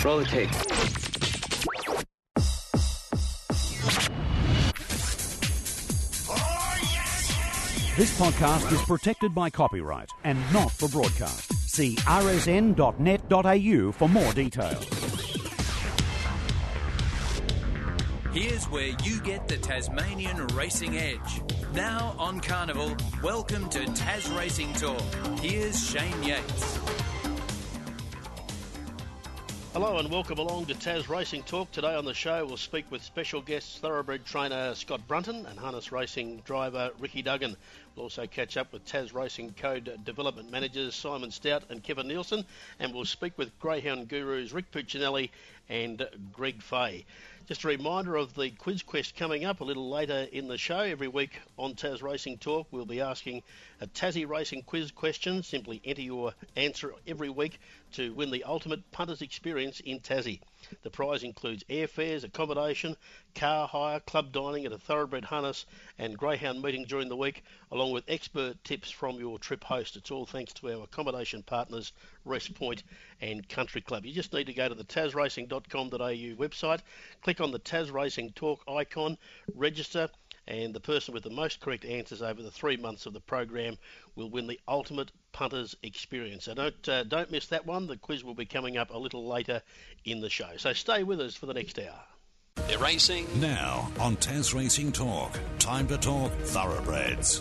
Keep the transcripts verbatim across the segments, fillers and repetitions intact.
Roll the tape. This podcast is protected by copyright and not for broadcast. See r s n dot net dot a u for more details. Here's where you get the Tasmanian racing edge. Now on Carnival, welcome to Tas Racing Talk. Here's Shane Yates. Hello and welcome along to Tas Racing Talk. Today on the show we'll speak with special guests thoroughbred trainer Scott Brunton and harness racing driver Ricky Duggan. We'll also catch up with Tas Racing Code development managers Simon Stout and Kevin Nielsen, and we'll speak with greyhound gurus Rick Puccinelli and Greg Fay. Just a reminder of the quiz quest coming up a little later in the show. Every week on Tas Racing Talk we'll be asking a Tassie Racing quiz question. Simply enter your answer every week to win the ultimate punters experience in Tassie. The prize includes airfares, accommodation, car hire, club dining at a thoroughbred harness and greyhound meeting during the week, along with expert tips from your trip host. It's all thanks to our accommodation partners Rest Point and Country Club. You just need to go to the tas racing dot com dot a u website, click on the Tas Racing Talk icon, register, and the person with the most correct answers over the three months of the program will win the ultimate punters experience. So don't uh, don't miss that one. The quiz will be coming up a little later in the show. So stay with us for the next hour. They're racing now on Tas Racing Talk. Time to talk thoroughbreds.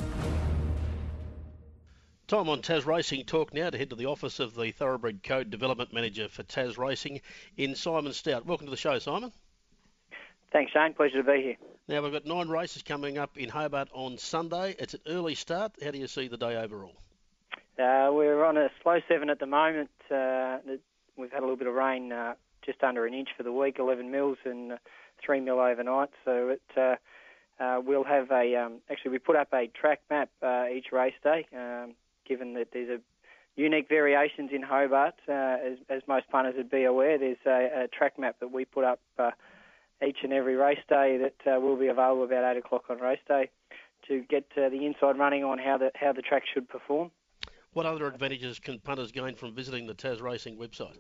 Time on Tas Racing Talk now to head to the office of the Thoroughbred Code Development Manager for Tas Racing in Simon Stout. Welcome to the show, Simon. Thanks, Shane. Pleasure to be here. Now, we've got nine races coming up in Hobart on Sunday. It's an early start. How do you see the day overall? Uh, we're on a slow seven at the moment. Uh, we've had a little bit of rain, uh, just under an inch for the week, eleven mils and uh, three mil overnight. So it, uh, uh, we'll have a, um, actually we put up a track map uh, each race day, um, given that there's a unique variations in Hobart. Uh, as, as most punters would be aware, there's a, a track map that we put up uh, each and every race day that uh, will be available about eight o'clock on race day to get uh, the inside running on how the how the track should perform. What other advantages can punters gain from visiting the Tas Racing website?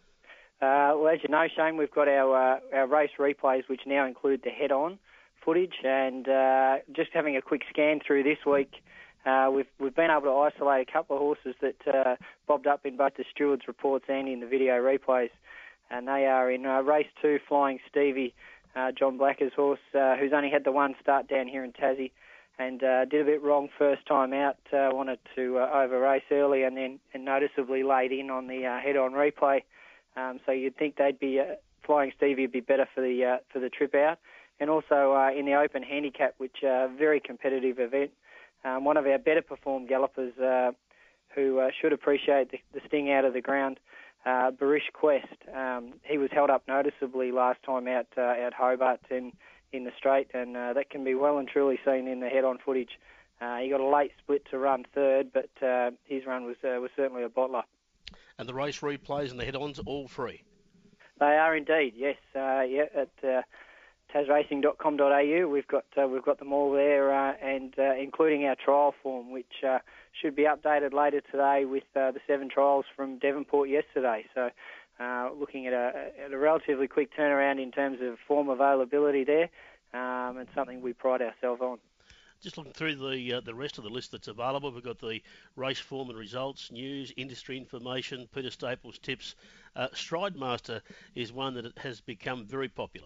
Uh, well, as you know, Shane, we've got our uh, our race replays, which now include the head-on footage, and uh, just having a quick scan through this week, uh, we've we've been able to isolate a couple of horses that uh, bobbed up in both the stewards' reports and in the video replays. And they are in uh, race two, Flying Stevie, uh, John Blacker's horse, uh, who's only had the one start down here in Tassie, and uh, did a bit wrong first time out. Uh, wanted to uh, over race early, and then and noticeably laid in on the uh, head-on replay. Um, so you'd think they'd be uh, Flying Stevie would be better for the uh, for the trip out, and also uh, in the Open Handicap, which a uh, very competitive event. Um, one of our better performed gallopers, uh, who uh, should appreciate the, the sting out of the ground. Uh, Barish Quest, um, he was held up noticeably last time out uh, at Hobart in, in the straight, and uh, that can be well and truly seen in the head-on footage. Uh, he got a late split to run third, but uh, his run was uh, was certainly a bottler. And the race replays and the head-ons all free? They are indeed, yes. Uh, yeah, at uh, tas racing dot com dot a u we've got uh, we've got them all there, uh, and uh, including our trial form, which uh, should be updated later today with uh, the seven trials from Devonport yesterday. So uh, looking at a, at a relatively quick turnaround in terms of form availability there, um, and something we pride ourselves on. Just looking through the uh, the rest of the list that's available, we've got the race form and results, news, industry information, Peter Staples tips. Uh, Stride Master is one that has become very popular.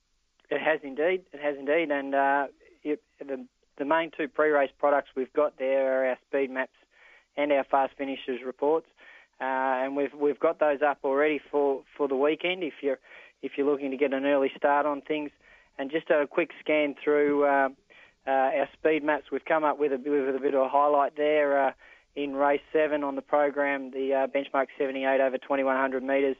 It has indeed, it has indeed, and uh, it, the The main two pre-race products we've got there are our speed maps and our fast finishers reports, uh, and we've we've got those up already for, for the weekend if you're if you're looking to get an early start on things. And just a quick scan through uh, uh, our speed maps, we've come up with a, with a bit of a highlight there uh, in race seven on the program, the uh, benchmark seventy-eight over twenty-one hundred metres.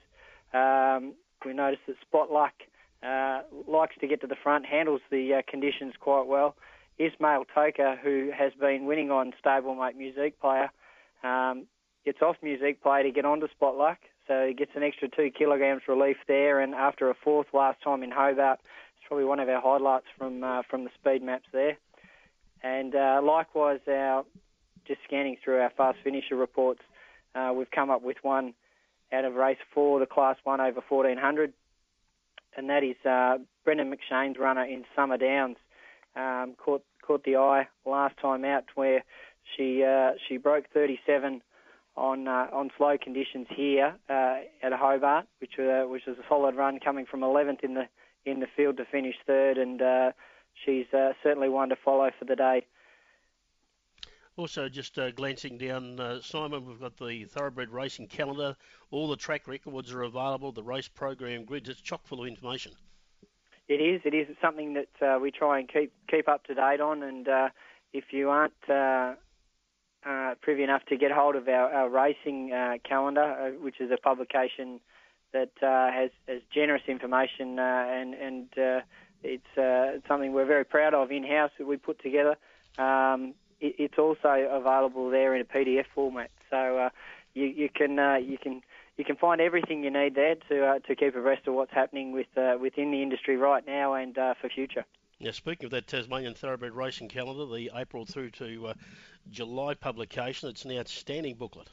Um, we noticed that Spot Luck uh, likes to get to the front, handles the uh, conditions quite well. Ismail Toka, who has been winning on stablemate Musique Player, um, gets off Musique Player to get onto Spot Luck, so he gets an extra two kilograms relief there, and after a fourth last time in Hobart, it's probably one of our highlights from uh, from the speed maps there. And uh, likewise, our just scanning through our fast finisher reports, uh, we've come up with one out of race four, the Class one over fourteen hundred, and that is uh, Brendan McShane's runner in Summer Downs. Um, caught caught the eye last time out where she uh, she broke thirty-seven on uh, on slow conditions here uh, at Hobart, which uh, which was a solid run, coming from eleventh in the in the field to finish third, and uh, she's uh, certainly one to follow for the day. Also, just uh, glancing down, uh, Simon, we've got the Thoroughbred Racing calendar. All the track records are available, the race program grids. It's chock full of information. It is. It is something that uh, we try and keep keep up to date on. And uh, if you aren't uh, uh, privy enough to get hold of our, our racing uh, calendar, uh, which is a publication that uh, has, has generous information, uh, and and uh, it's uh, something we're very proud of in-house that we put together. Um, It's also available there in a P D F format, so uh, you, you can uh, you can you can find everything you need there to uh, to keep abreast of what's happening with uh, within the industry right now and uh, for future. Now, speaking of that Tasmanian Thoroughbred Racing calendar, the April through to uh, July publication, it's an outstanding booklet.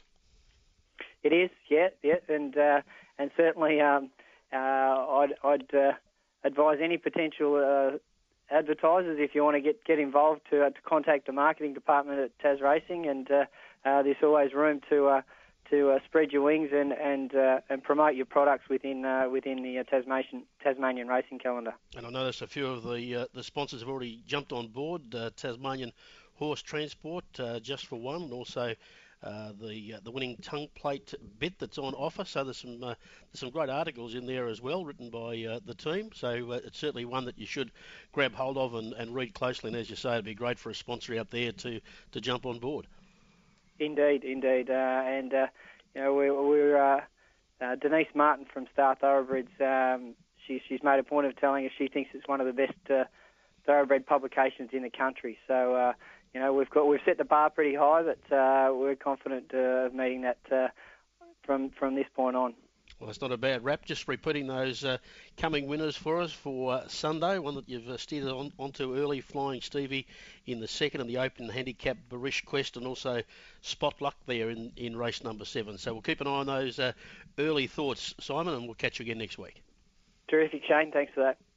It is, yeah, yeah, and uh, and certainly um, uh, I'd, I'd uh, advise any potential Uh, advertisers, if you want to get, get involved, to uh, to contact the marketing department at Tas Racing, and uh, uh, there's always room to uh, to uh, spread your wings and and uh, and promote your products within uh, within the uh, Tasmanian Tasmanian racing calendar. And I noticed a few of the uh, the sponsors have already jumped on board. Uh, Tasmanian Horse Transport, uh, Just for One, and also uh, the uh, the winning tongue plate bit that's on offer. So there's some uh, there's some great articles in there as well, written by uh, the team. So uh, it's certainly one that you should grab hold of and, and read closely. And as you say, it'd be great for a sponsor out there to, to jump on board. Indeed, indeed, uh, and uh, you know we're, we're uh, uh, Denise Martin from Star Thoroughbreds. Um, she, she's made a point of telling us she thinks it's one of the best uh, thoroughbred publications in the country. So. Uh, You know, we've got we've set the bar pretty high, but uh, we're confident uh, of meeting that uh, from from this point on. Well, that's not a bad rap. Just repeating those uh, coming winners for us for uh, Sunday. One that you've uh, steered on, onto early, Flying Stevie in the second, and the open handicap Barish Quest, and also Spot Luck there in, in race number seven. So we'll keep an eye on those uh, early thoughts, Simon, and we'll catch you again next week. Terrific, Shane. Thanks for that.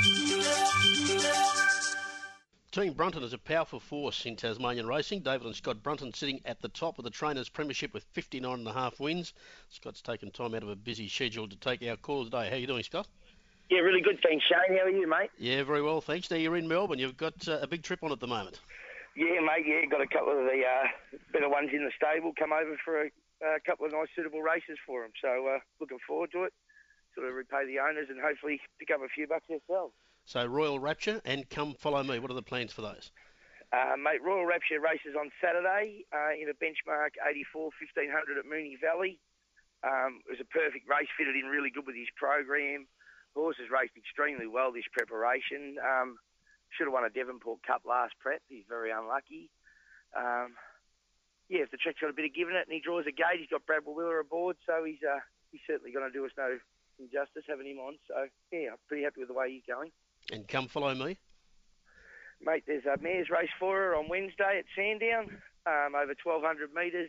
Team Brunton is a powerful force in Tasmanian racing. David and Scott Brunton sitting at the top of the Trainers' Premiership with fifty-nine and a half wins. Scott's taken time out of a busy schedule to take our call today. How are you doing, Scott? Yeah, really good, thanks, Shane. How are you, mate? Yeah, very well, thanks. Now you're in Melbourne. You've got uh, a big trip on at the moment. Yeah, mate, yeah, got a couple of the uh, better ones in the stable. Come over for a, a couple of nice, suitable races for them. So uh, looking forward to it. Sort of repay the owners and hopefully pick up a few bucks ourselves. So Royal Rapture and Come Follow Me. What are the plans for those? Uh, mate, Royal Rapture races on Saturday uh, in a benchmark eighty-four fifteen hundred at Moonee Valley. Um, it was a perfect race, fitted in really good with his program. The horse has raced extremely well this preparation. Um, should have won a Devonport Cup last prep. He's very unlucky. Um, yeah, if the track's got a bit of giving it and he draws a gate, he's got Brad Wheeler aboard, so he's uh, he's certainly going to do us no injustice having him on. So, yeah, I'm pretty happy with the way he's going. And Come Follow Me? Mate, there's a mare's race for her on Wednesday at Sandown, um, over twelve hundred metres.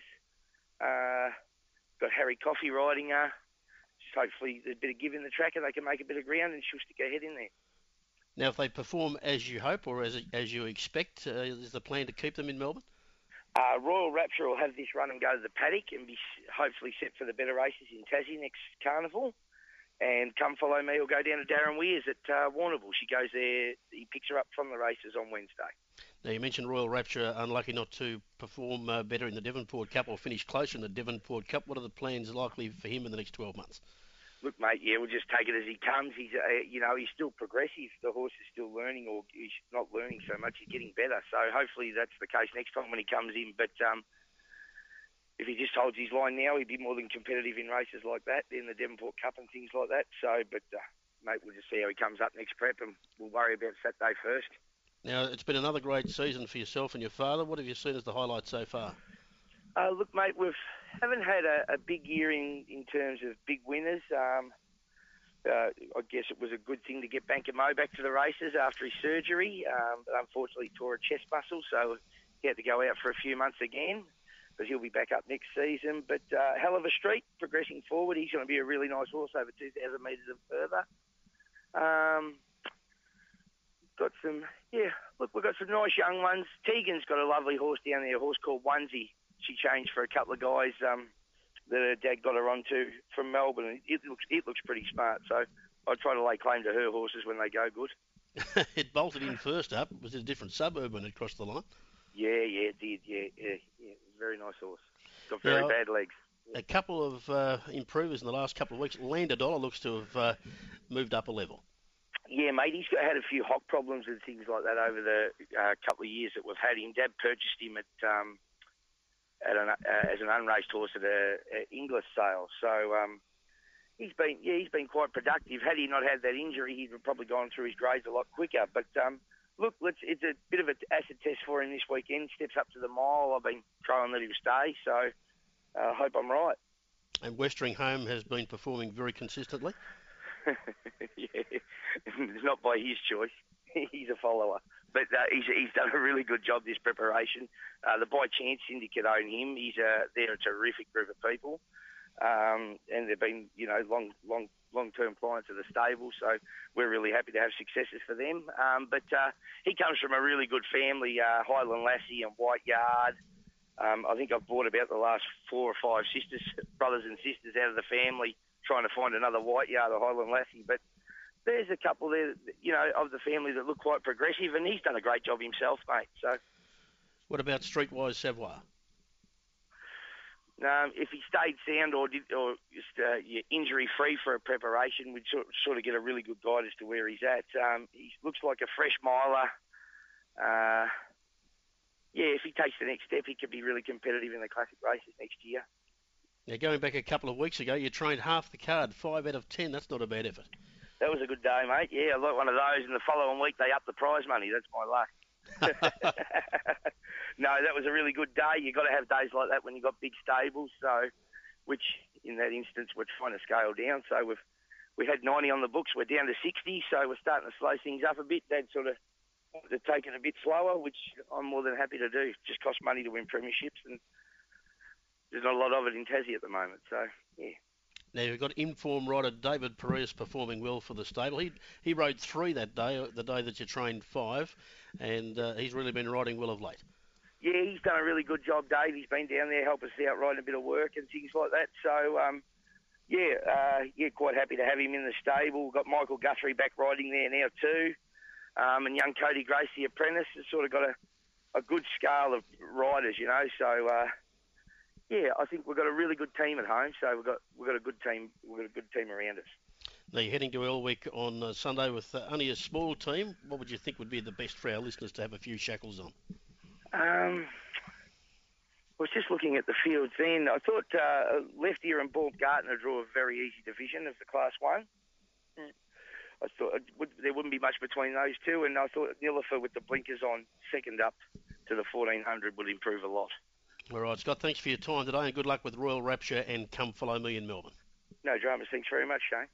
Uh, got Harry Coffey riding her. Just hopefully there's a bit of give in the track and they can make a bit of ground and she'll stick her head in there. Now, if they perform as you hope or as as you expect, uh, is the plan to keep them in Melbourne? Uh, Royal Rapture will have this run and go to the paddock and be hopefully set for the better races in Tassie next carnival. And Come Follow Me will go down to Darren Weirs at uh, Warrnambool. She goes there, he picks her up from the races on Wednesday. Now, you mentioned Royal Rapture, unlucky not to perform uh, better in the Devonport Cup or finish closer in the Devonport Cup. What are the plans likely for him in the next twelve months? Look, mate, yeah, we'll just take it as he comes. He's, uh, you know, he's still progressive. The horse is still learning, or he's not learning so much. He's getting better. So hopefully that's the case next time when he comes in. But um, if he just holds his line now, he'd be more than competitive in races like that, in the Devonport Cup and things like that. So, but, uh, mate, we'll just see how he comes up next prep, and we'll worry about Saturday first. Now, it's been another great season for yourself and your father. What have you seen as the highlights so far? Uh, look, mate, we haven't had a, a big year in, in terms of big winners. Um, uh, I guess it was a good thing to get Banker Mo back to the races after his surgery, um, but unfortunately tore a chest muscle, so he had to go out for a few months again. but he'll be back up next season. But uh, Hell of a Street, progressing forward. He's going to be a really nice horse over two thousand metres and further. Um, got some, yeah, look, we've got some nice young ones. Tegan's got a lovely horse down there, a horse called Onesie. She changed for a couple of guys um, that her dad got her onto from Melbourne. It looks it looks pretty smart, so I try to lay claim to her horses when they go good. It bolted in first up. Was it a different suburb when it crossed the line? Yeah, yeah, it did. Yeah, yeah, yeah. Very nice horse. Got very now, bad legs. A couple of uh, improvers in the last couple of weeks. Lander Dollar looks to have uh, moved up a level. Yeah, mate, he's got, had a few hock problems and things like that over the uh, couple of years that we've had him. Dad purchased him at um, at an, uh, as an unraced horse at a, a Inglis sale. So um, he's been yeah he's been quite productive. Had he not had that injury, he'd have probably gone through his grades a lot quicker. But um, look, let's, it's a bit of an acid test for him this weekend. Steps up to the mile. I've been trying to let him stay, so I uh, hope I'm right. And Westeringham has been performing very consistently. Yeah, it's not by his choice. He's a follower. But uh, he's, he's done a really good job this preparation. Uh, the By Chance Syndicate own him. He's a, they're a terrific group of people. Um, and they've been, you know, long, long, long-term clients of the stable, so we're really happy to have successes for them. Um, but uh, he comes from a really good family, uh, Highland Lassie and White Yard. Um, I think I've bought about the last four or five sisters, brothers and sisters out of the family, trying to find another White Yard or Highland Lassie. But there's a couple there, you know, of the family that look quite progressive, and he's done a great job himself, mate. So, what about Streetwise Savoir? Um, if he stayed sound or did, or just uh, injury free for a preparation, we'd sort, sort of get a really good guide as to where he's at. Um, he looks like a fresh miler. Uh, yeah, if he takes the next step, he could be really competitive in the classic races next year. Now, going back a couple of weeks ago, you trained half the card, five out of ten. That's not a bad effort. That was a good day, mate. Yeah, I like one of those. And the following week, they upped the prize money. That's my luck. No, that was a really good day. You've got to have days like that when you've got big stables. So, which in that instance, we're trying to scale down. So we've we had ninety on the books. We're down to sixty. So we're starting to slow things up a bit. Dad sort of wanted to take it a bit slower, which I'm more than happy to do. It just costs money to win premierships, and there's not a lot of it in Tassie at the moment. So, yeah. Now, you've got informed rider David Perez performing well for the stable. He he rode three that day, the day that you trained five, and uh, he's really been riding well of late. Yeah, he's done a really good job, Dave. He's been down there, helped us out, riding a bit of work and things like that. So, um, yeah, uh, yeah, quite happy to have him in the stable. We've got Michael Guthrie back riding there now too, um, and young Cody Grace, the apprentice, has sort of got a, a good scale of riders, you know. So, uh, yeah, I think we've got a really good team at home. So we've got we've got a good team. We've got a good team around us. Now, you're heading to Elwick on uh, Sunday with uh, only a small team. What would you think would be the best for our listeners to have a few shackles on? Um, I was just looking at the fields then. I thought uh, Left Ear and Bob Gartner drew a very easy division of the Class one. I thought it would, there wouldn't be much between those two, and I thought Nilifer with the blinkers on second up to the fourteen hundred would improve a lot. All right, Scott, thanks for your time today, and good luck with Royal Rapture and Come Follow Me in Melbourne. No dramas. Thanks very much, Shane.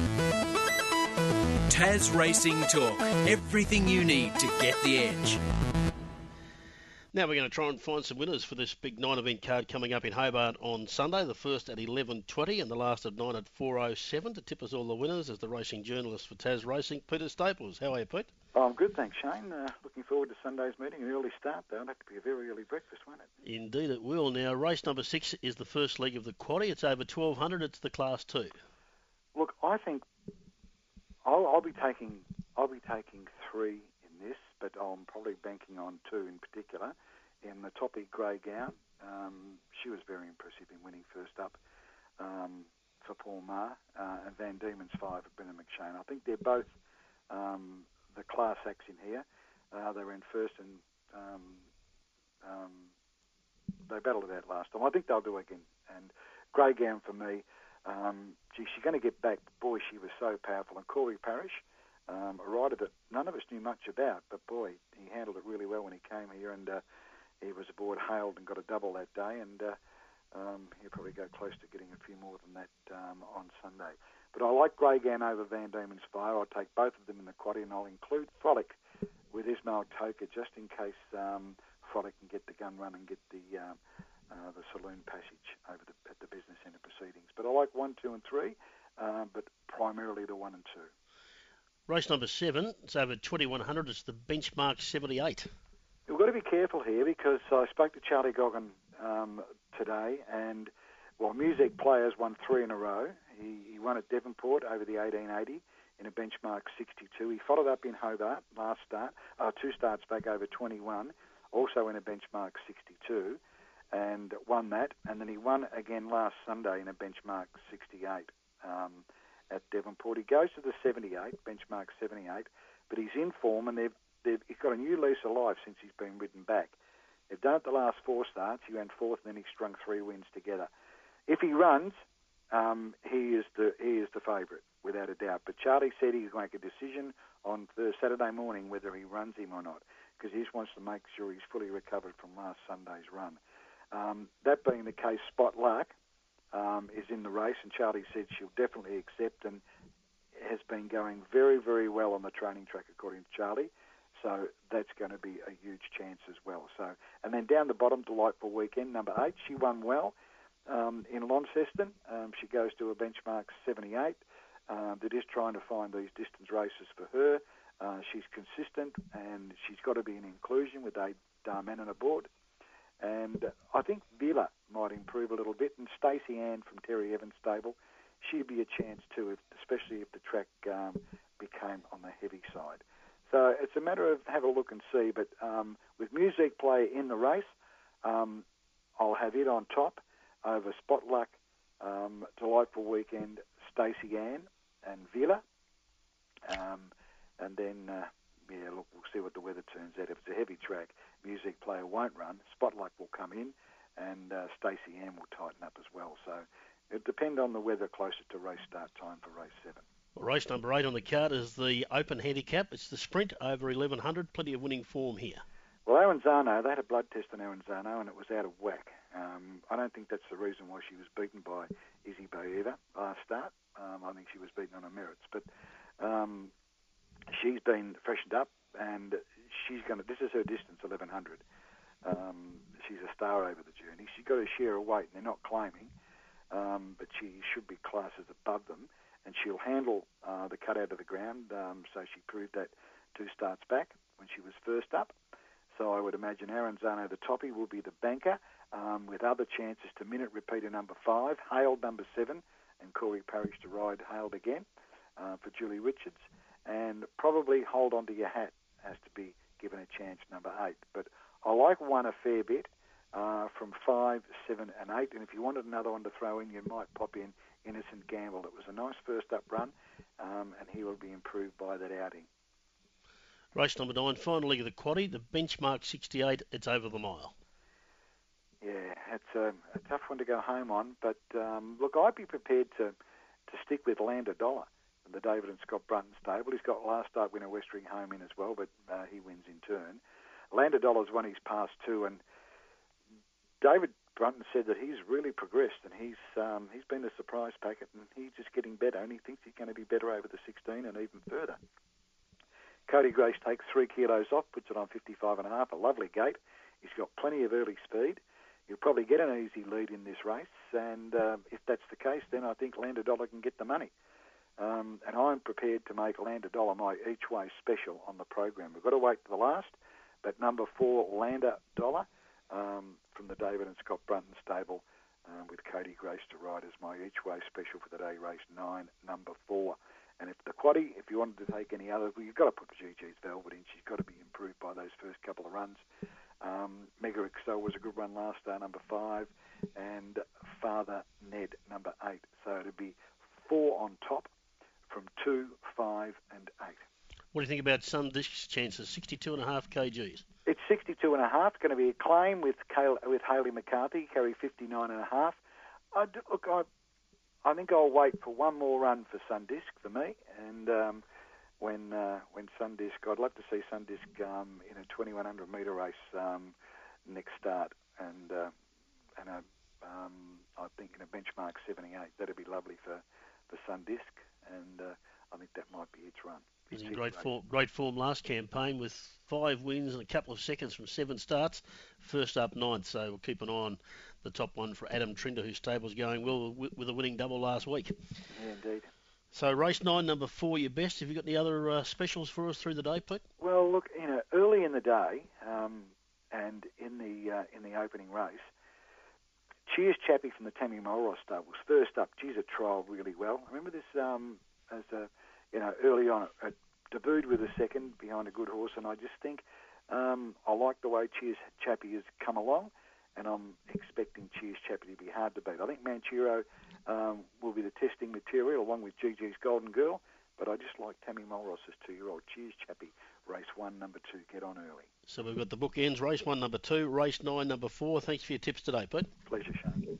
Tas Racing Talk. Everything you need to get the edge. Now we're going to try and find some winners for this big nine-event card coming up in Hobart on Sunday. The first at eleven twenty and the last at nine at four oh seven. To tip us all the winners is the racing journalist for Tas Racing, Peter Staples. How are you, Pete? Oh, I'm good, thanks, Shane. Uh, looking forward to Sunday's meeting. An early start, though. It'll have to be a very early breakfast, won't it? Indeed it will. Now, race number six is the first leg of the quaddie. It's over twelve hundred. It's the Class two. Look, I think I'll, I'll be taking I'll be taking three in this, but I'm probably banking on two in particular. In the Toppy Grey Gown, um, she was very impressive in winning first up um, for Paul Maher, uh, and Van Diemen's Five at Brendan McShane. I think they're both um, the class acts in here. Uh, they were in first, and um, um, they battled it out last time. I think they'll do it again. And Grey Gown for me, um, gee, she's going to get back. Boy, she was so powerful. And Corey Parrish, um, a rider that none of us knew much about, but boy, he handled it really well when he came here, and uh, he was aboard Hailed and got a double that day, and uh, um, he'll probably go close to getting a few more than that um, on Sunday. But I like Grey Gown over Van Diemen's Fire. I'll take both of them in the quaddie, and I'll include Frolic with Ismail Toker just in case um, Frolic can get the gun run and get the um, uh, the Saloon Passage over the, at the Business Centre proceedings. But I like one, two, and three, uh, but primarily the one and two. Race number seven, it's over twenty-one hundred. It's the Benchmark seventy-eight. We've got to be careful here because I spoke to Charlie Goggin um, today, and while Music Players won three in a row, he, he won at Devonport over the eighteen eighty in a benchmark sixty-two. He followed up in Hobart last start, uh, two starts back over twenty-one, also in a benchmark sixty-two, and won that. And then he won again last Sunday in a benchmark sixty-eight um, at Devonport. He goes to the seventy-eight, benchmark seventy-eight, but he's in form, and they've, they've, he's got a new lease of life since he's been ridden back. They've done it the last four starts. He ran fourth, and then he strung three wins together. If he runs, um, he is the he is the favourite, without a doubt. But Charlie said he's going to make a decision on Thursday, Saturday morning whether he runs him or not, because he just wants to make sure he's fully recovered from last Sunday's run. Um, that being the case, Spot Luck um, is in the race, and Charlie said she'll definitely accept, and has been going very, very well on the training track, according to Charlie. So that's going to be a huge chance as well. So, and then down the bottom, Delightful Weekend, number eight. She won well um, in Launceston. Um, she goes to a benchmark seventy-eight. Uh, they're just trying to find these distance races for her. Uh, she's consistent, and she's got to be an inclusion with a Darmanin aboard. And I think Villa might improve a little bit, and Stacey Ann from Terry Evans' stable, she'd be a chance too, if, especially if the track um, became on the heavy side. So it's a matter of have a look and see. But um, with Music Play in the race, um, I'll have it on top over Spot Luck, um, Delightful Weekend, Stacey Ann, and Villa. Um, and then, uh, yeah, look, we'll see what the weather turns out. If it's a heavy track, Music Player won't run. Spot Luck will come in, and uh, Stacey Ann will tighten up as well. So it'll depend on the weather closer to race start time for race seven. Well, race number eight on the card is the Open Handicap. It's the Sprint over eleven hundred. Plenty of winning form here. Well, Aranzano, they had a blood test on Aranzano, and it was out of whack. Um, I don't think that's the reason why she was beaten by Izzy Baeva last start. Um, I think she was beaten on her merits. But um, she's been freshened up, and she's going to. This is her distance, eleven hundred. Um, she's a star over the journey. She's got her share of weight, and they're not claiming, um, but she should be classes above them. And she'll handle uh, the cut out of the ground, um, so she proved that two starts back when she was first up. So I would imagine Aranzano, the toppy, will be the banker, um, with other chances to minute repeater number five, Hailed number seven, and Corey Parrish to ride Hailed again uh, for Julie Richards. And probably Hold On To Your Hat has to be given a chance, number eight. But I like one a fair bit uh, from five, seven, and eight. And if you wanted another one to throw in, you might pop in Innocent Gamble. It was a nice first up run, um, and he will be improved by that outing. Race number nine, final leg of the quaddie, the Benchmark sixty-eight. It's over the mile. Yeah, it's a, a tough one to go home on, but um, look, I'd be prepared to, to stick with Lander Dollar, the David and Scott Brunton stable. He's got last start winner Westring home in as well, but uh, he wins in turn. Lander Dollar's won his past two, and David Brunton said that he's really progressed, and he's um, he's been a surprise packet, and he's just getting better, and he thinks he's going to be better over the sixteen and even further. Cody Grace takes three kilos off, puts it on fifty-five and a half, a lovely gait. He's got plenty of early speed. He'll probably get an easy lead in this race, and uh, if that's the case, then I think Lander Dollar can get the money. Um, and I'm prepared to make Lander Dollar my each-way special on the program. We've got to wait for the last, but number four, Lander Dollar, um, from the David and Scott Brunton stable, um, with Cody Grace to ride as my each-way special for the day, race nine, number four. And if the quaddie, if you wanted to take any other, well, you've got to put G G's Velvet in. She's got to be improved by those first couple of runs. Um, Mega Excel was a good run last start, number five, and Father Ned, number eight. So it'd be four on top from two, five, and eight. What do you think about some disc chances? sixty-two and a half kgs. It's sixty-two and a half. It's going to be a claim with Kale, with Hayley McCarthy, carry fifty-nine and a half. I do, look, I, I think I'll wait for one more run for Sundisk for me, and um, when uh, when Sundisk, I'd love to see Sundisk um, in a twenty-one hundred metre race um, next start, and uh, and a, um, I think in a benchmark seventy-eight. That'd be lovely for for Sundisk, and uh, I think that might be its run. He was in great form, great form last campaign with five wins and a couple of seconds from seven starts. First up ninth, so we'll keep an eye on the top one for Adam Trinder, whose stable's going well with, with a winning double last week. Yeah, indeed. So race nine, number four, your best. Have you got any other uh, specials for us through the day, Pete? Well, look, you know, early in the day um, and in the uh, in the opening race, Cheers Chappie from the Tammy Mulross stables. First up, geez, it trialled really well. I remember this um, as a, you know, early on, it debuted with a second behind a good horse, and I just think um, I like the way Cheers Chappie has come along, and I'm expecting Cheers Chappie to be hard to beat. I think Manchiro um, will be the testing material along with G G's Golden Girl, but I just like Tammy Mulross's two-year-old. Cheers Chappie, race one, number two, get on early. So we've got the bookends, race one, number two, race nine, number four. Thanks for your tips today, Pete. Pleasure, Shane.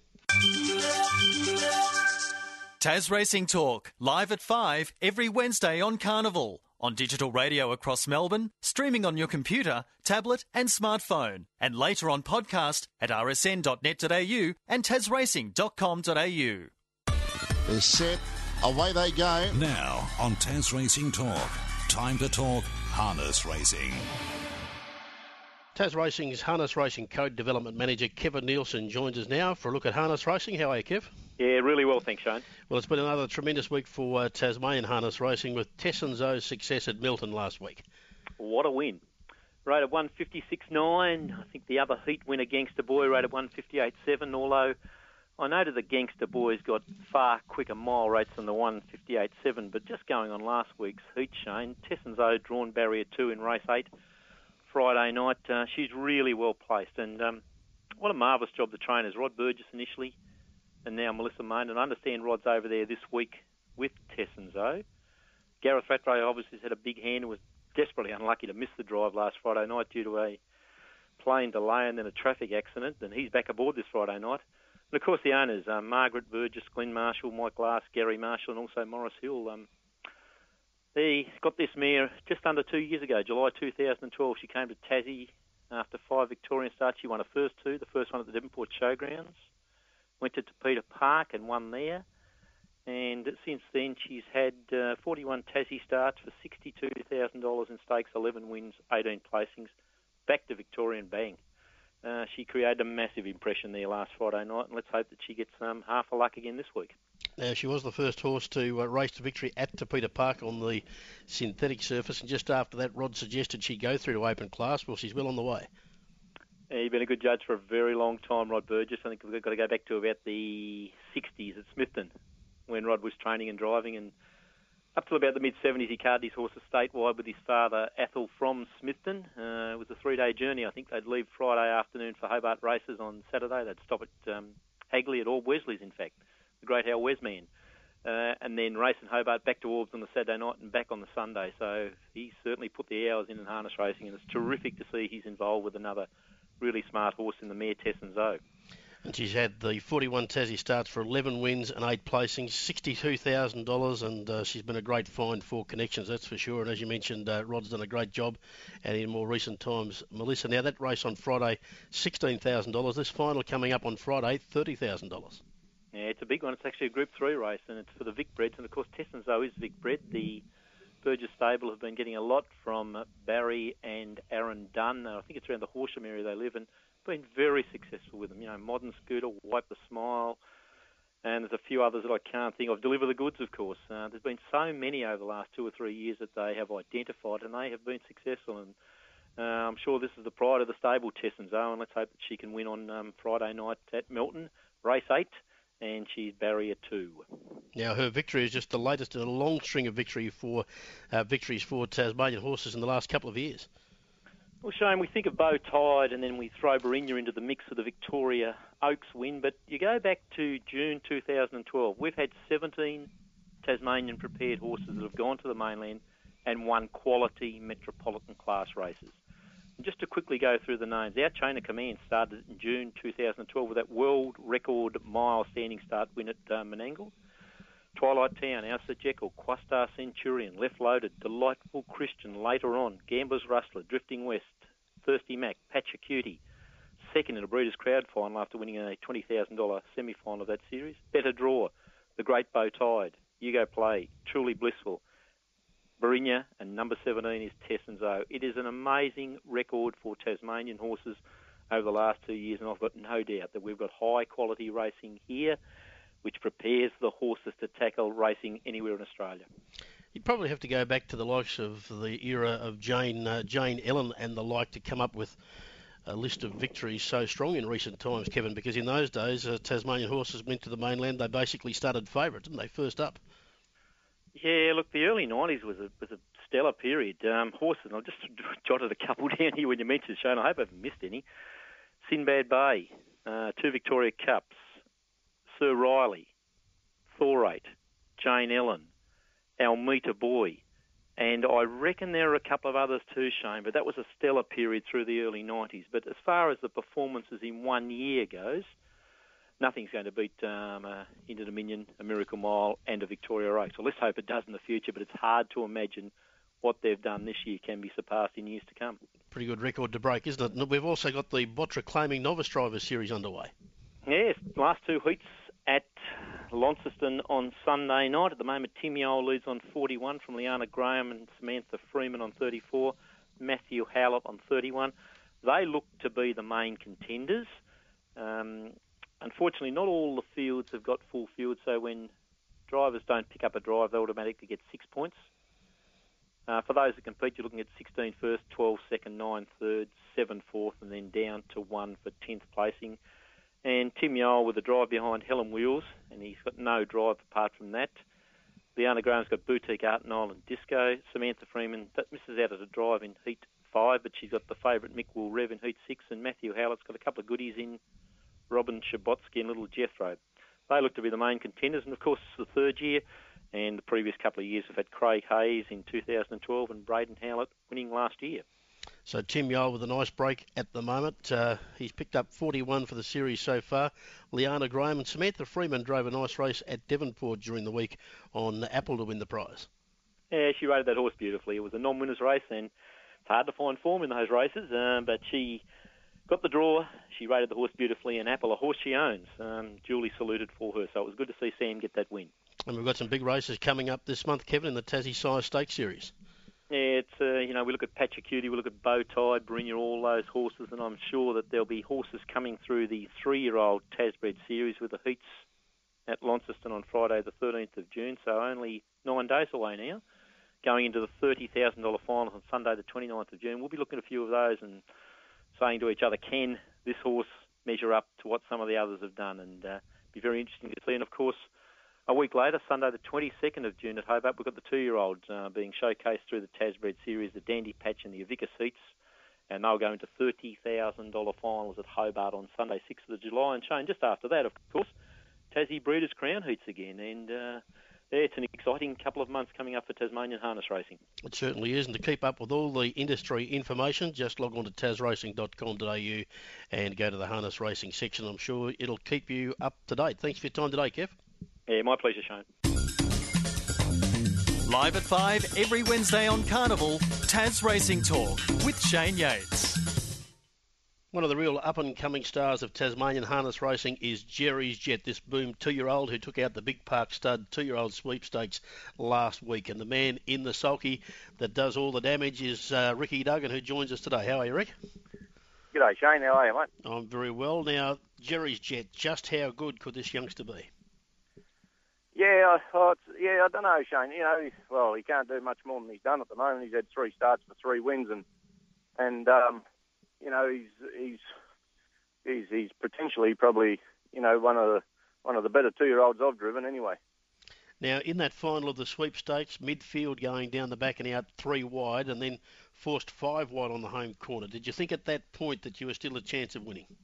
Tas Racing Talk, live at five every Wednesday on Carnival. On digital radio across Melbourne, streaming on your computer, tablet and smartphone. And later on podcast at r s n dot net dot a u and tas racing dot com dot a u. They're set. Away they go. Now on Tas Racing Talk, time to talk harness racing. Tas Racing's Harness Racing Code Development Manager Kevin Nielsen joins us now for a look at harness racing. How are you, Kev? Yeah, really well, thanks, Shane. Well, it's been another tremendous week for uh, Tasmanian harness racing with Tessen's O's success at Milton last week. What a win. Rated one fifty-six nine. I think the other heat winner, Gangster Boy, rated one fifty-eight seven, although I noted the Gangster Boy's got far quicker mile rates than the one fifty-eight seven, but just going on last week's heat, Shane, Tessen's O drawn barrier two in race eight Friday night. Uh, she's really well placed, and um, what a marvellous job the trainers, Rod Burgess initially, and now Melissa Main. And I understand Rod's over there this week with Tessen's O. Gareth Rattray obviously had a big hand and was desperately unlucky to miss the drive last Friday night due to a plane delay and then a traffic accident, and he's back aboard this Friday night. And, of course, the owners, um, Margaret Burgess, Glenn Marshall, Mike Glass, Gary Marshall, and also Morris Hill. Um, they got this mare just under two years ago, July two thousand twelve. She came to Tassie after five Victorian starts. She won her first two, the first one at the Devonport Showgrounds. Went to Peter Park and won there. And since then, she's had uh, forty-one Tassie starts for sixty-two thousand dollars in stakes, eleven wins, eighteen placings, back to Victorian bang. Uh, she created a massive impression there last Friday night, and let's hope that she gets um, half a luck again this week. Now, she was the first horse to uh, race to victory at Te Peter Park on the synthetic surface, and just after that, Rod suggested she go through to open class. Well, she's well on the way. Yeah, you've been a good judge for a very long time, Rod Burgess. I think we've got to go back to about the sixties at Smithton, when Rod was training and driving, and up till about the mid-seventies, he carted his horses statewide with his father, Athol, from Smithton. Uh, it was a three-day journey. I think they'd leave Friday afternoon for Hobart races on Saturday. They'd stop at um, Hagley at Orb Wesley's, in fact, the great Hal Wesman. Uh, and then race in Hobart, back to Orbs on the Saturday night and back on the Sunday. So he certainly put the hours in in harness racing, and it's terrific to see he's involved with another really smart horse in the mare Tessen's O. And she's had the forty-one Tassie starts for eleven wins and eight placings, sixty-two thousand dollars, and uh, she's been a great find for connections, that's for sure. And as you mentioned, uh, Rod's done a great job, and in more recent times, Melissa. Now, that race on Friday, sixteen thousand dollars. This final coming up on Friday, thirty thousand dollars. Yeah, it's a big one. It's actually a Group three race, and it's for the Vic Breds. And, of course, Tessen's O is Vic Bred. The Burgess stable have been getting a lot from uh, Barry and Aaron Dunn. Uh, I think it's around the Horsham area they live in. Been very successful with them. You know, Modern Scooter, Wipe the Smile, and there's a few others that I can't think of. Deliver the Goods, of course. Uh, there's been so many over the last two or three years that they have identified, and they have been successful. And uh, I'm sure this is the pride of the stable, Tessen's O, and let's hope that she can win on um, Friday night at Melton, race eight, and she's barrier two. Now, her victory is just the latest in a long string of victory for uh, victories for Tasmanian horses in the last couple of years. Well, Shane, we think of Bow Tide and then we throw Barinya into the mix of the Victoria Oaks win, but you go back to June two thousand twelve, we've had seventeen Tasmanian prepared horses that have gone to the mainland and won quality metropolitan class races. And just to quickly go through the names, our chain of command started in June two thousand twelve with that world record mile standing start win at uh, Menangle. Twilight Town, Alsa Jekyll, Quastar Centurion, Left Loaded, Delightful Christian, later on, Gambler's Rustler, Drifting West, Thirsty Mac, Patcha Cutie, second in a Breeders' Crowd final after winning a twenty thousand dollars semi-final of that series. Better Draw, The Great Bow Tide, You Go Play, Truly Blissful, Barinya, and number seventeen is Tessen's O. It is an amazing record for Tasmanian horses over the last two years, and I've got no doubt that we've got high-quality racing here, which prepares the horses to tackle racing anywhere in Australia. You'd probably have to go back to the likes of the era of Jane uh, Jane Ellen and the like to come up with a list of victories so strong in recent times, Kevin, because in those days, uh, Tasmanian horses went to the mainland, they basically started favourite, didn't they, first up? Yeah, look, the early nineties was a was a stellar period. Um, horses, and I've just jotted a couple down here when you mentioned Shane. I hope I haven't missed any. Sinbad Bay, uh, two Victoria Cups, Sir Riley, Thorate, Jane Ellen, Almeta Boy, and I reckon there are a couple of others too, Shane, but that was a stellar period through the early nineties. But as far as the performances in one year goes, nothing's going to beat um, uh, Inter Dominion, a Miracle Mile, and a Victoria Oaks. So let's hope it does in the future, but it's hard to imagine what they've done this year can be surpassed in years to come. Pretty good record to break, isn't it? And we've also got the Botra Claiming Novice Drivers Series underway. Yes, last two heats at Launceston on Sunday night. At the moment, Tim Yole leads on forty-one from Liana Graham and Samantha Freeman on thirty-four, Matthew Howlett on thirty-one. They look to be the main contenders. Um, unfortunately, not all the fields have got full fields, so when drivers don't pick up a drive, they automatically get six points. Uh, for those that compete, you're looking at sixteen first, twelve second, nine third, seven fourth, and then down to one for tenth placing. And Tim Yole with a drive behind Helen Wheels, and he's got no drive apart from that. Liana Graham's got Boutique Art Nile and Disco. Samantha Freeman that misses out at a drive in Heat five, but she's got the favourite Mick Will Rev in Heat six, and Matthew Howlett's got a couple of goodies in Robin Shabotsky and Little Jethro. They look to be the main contenders, and of course it's the third year, and the previous couple of years have had Craig Hayes in two thousand twelve and Braden Howlett winning last year. So Tim Yole with a nice break at the moment. Uh, he's picked up forty-one for the series so far. Liana Graham and Samantha Freeman drove a nice race at Devonport during the week on Apple to win the prize. Yeah, she rated that horse beautifully. It was a non-winners race, and it's hard to find form in those races, um, but she got the draw. She rated the horse beautifully, and Apple, a horse she owns, um, duly saluted for her. So it was good to see Sam get that win. And we've got some big races coming up this month, Kevin, in the Tassie Sire Stakes Series. Yeah, it's uh, you know, we look at Pachacuti, we look at Bowtie, Brinya, all those horses, and I'm sure that there'll be horses coming through the three-year-old Tasbred Series with the heats at Launceston on Friday the thirteenth of June, so only nine days away now. Going into the thirty thousand dollars finals on Sunday the twenty-ninth of June. We'll be looking at a few of those and saying to each other, can this horse measure up to what some of the others have done? And uh, be very interesting to see. And, of course, a week later, Sunday the twenty-second of June at Hobart, we've got the two-year-olds uh, being showcased through the Tasbred Series, the Dandy Patch and the Avica Seats, and they'll go into thirty thousand dollars finals at Hobart on Sunday, sixth of July. And Shane, just after that, of course, Tassie Breeders' Crown heats again, and uh, yeah, it's an exciting couple of months coming up for Tasmanian harness racing. It certainly is, and to keep up with all the industry information, just log on to tas racing dot com dot a u and go to the harness racing section. I'm sure it'll keep you up to date. Thanks for your time today, Kev. Yeah, my pleasure, Shane. Live at five every Wednesday on Carnival, Tas Racing Talk with Shane Yates. One of the real up-and-coming stars of Tasmanian harness racing is Jerry's Jet, this boom two-year-old who took out the Big Park Stud two-year-old sweepstakes last week. And the man in the sulky that does all the damage is uh, Ricky Duggan, who joins us today. How are you, Rick? G'day, Shane. How are you, mate? I'm very well. Now, Jerry's Jet, just how good could this youngster be? Yeah, I, it's, yeah, I don't know, Shane. You know, well, he can't do much more than he's done at the moment. He's had three starts for three wins, and and um, you know, he's he's he's he's potentially probably you know one of the one of the better two-year-olds I've driven anyway. Now, in that final of the sweepstakes, midfield going down the back and out three wide, and then forced five wide on the home corner. Did you think at that point that you were still a chance of winning?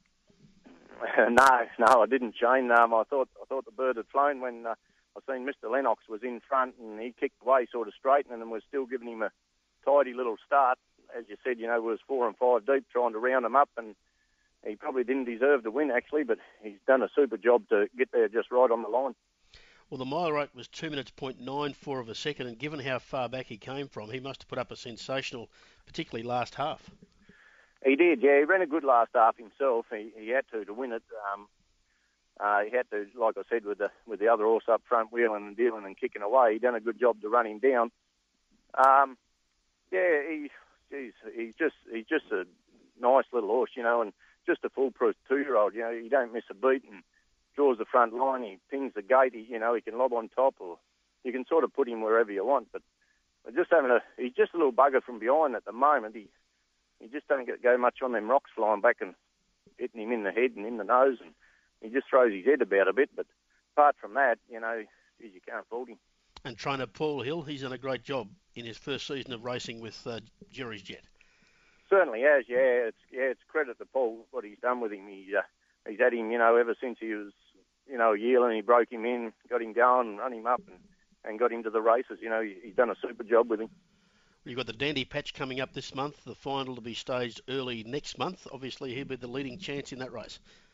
no, no, I didn't, Shane. Um, I thought I thought the bird had flown when uh, I seen Mister Lennox was in front and he kicked away sort of straight, and then was still giving him a tidy little start. As you said, you know, was four and five deep trying to round him up, and he probably didn't deserve to win, actually, but he's done a super job to get there just right on the line. Well, the mile rate was two minutes point nine four of a second, and given how far back he came from, he must have put up a sensational, particularly last half. He did, yeah. He ran a good last half himself. He, he had to to win it. Um, uh, he had to, like I said, with the with the other horse up front, wheeling and dealing and kicking away. He done a good job to run him down. Um, yeah, he, geez, he's just he's just a nice little horse, you know, and just a foolproof two-year-old. You know, you don't miss a beat and draws the front line. He pings the gate. He, you know, he can lob on top, or you can sort of put him wherever you want. But just having a, he's just a little bugger from behind at the moment. He, he just don't get go much on them rocks flying back and hitting him in the head and in the nose, and he just throws his head about a bit. But apart from that, you know, geez, you can't fault him. And trainer Paul Hill, he's done a great job in his first season of racing with uh, Jerry's Jet. Certainly has, yeah. It's yeah, it's credit to Paul what he's done with him. He uh, he's had him, you know, ever since he was, you know, a yearling. He broke him in, got him going, run him up, and, and got him to the races. You know, he, he's done a super job with him. You've got the Dandy Patch coming up this month. The final to be staged early next month. Obviously, he'll be the leading chance in that race.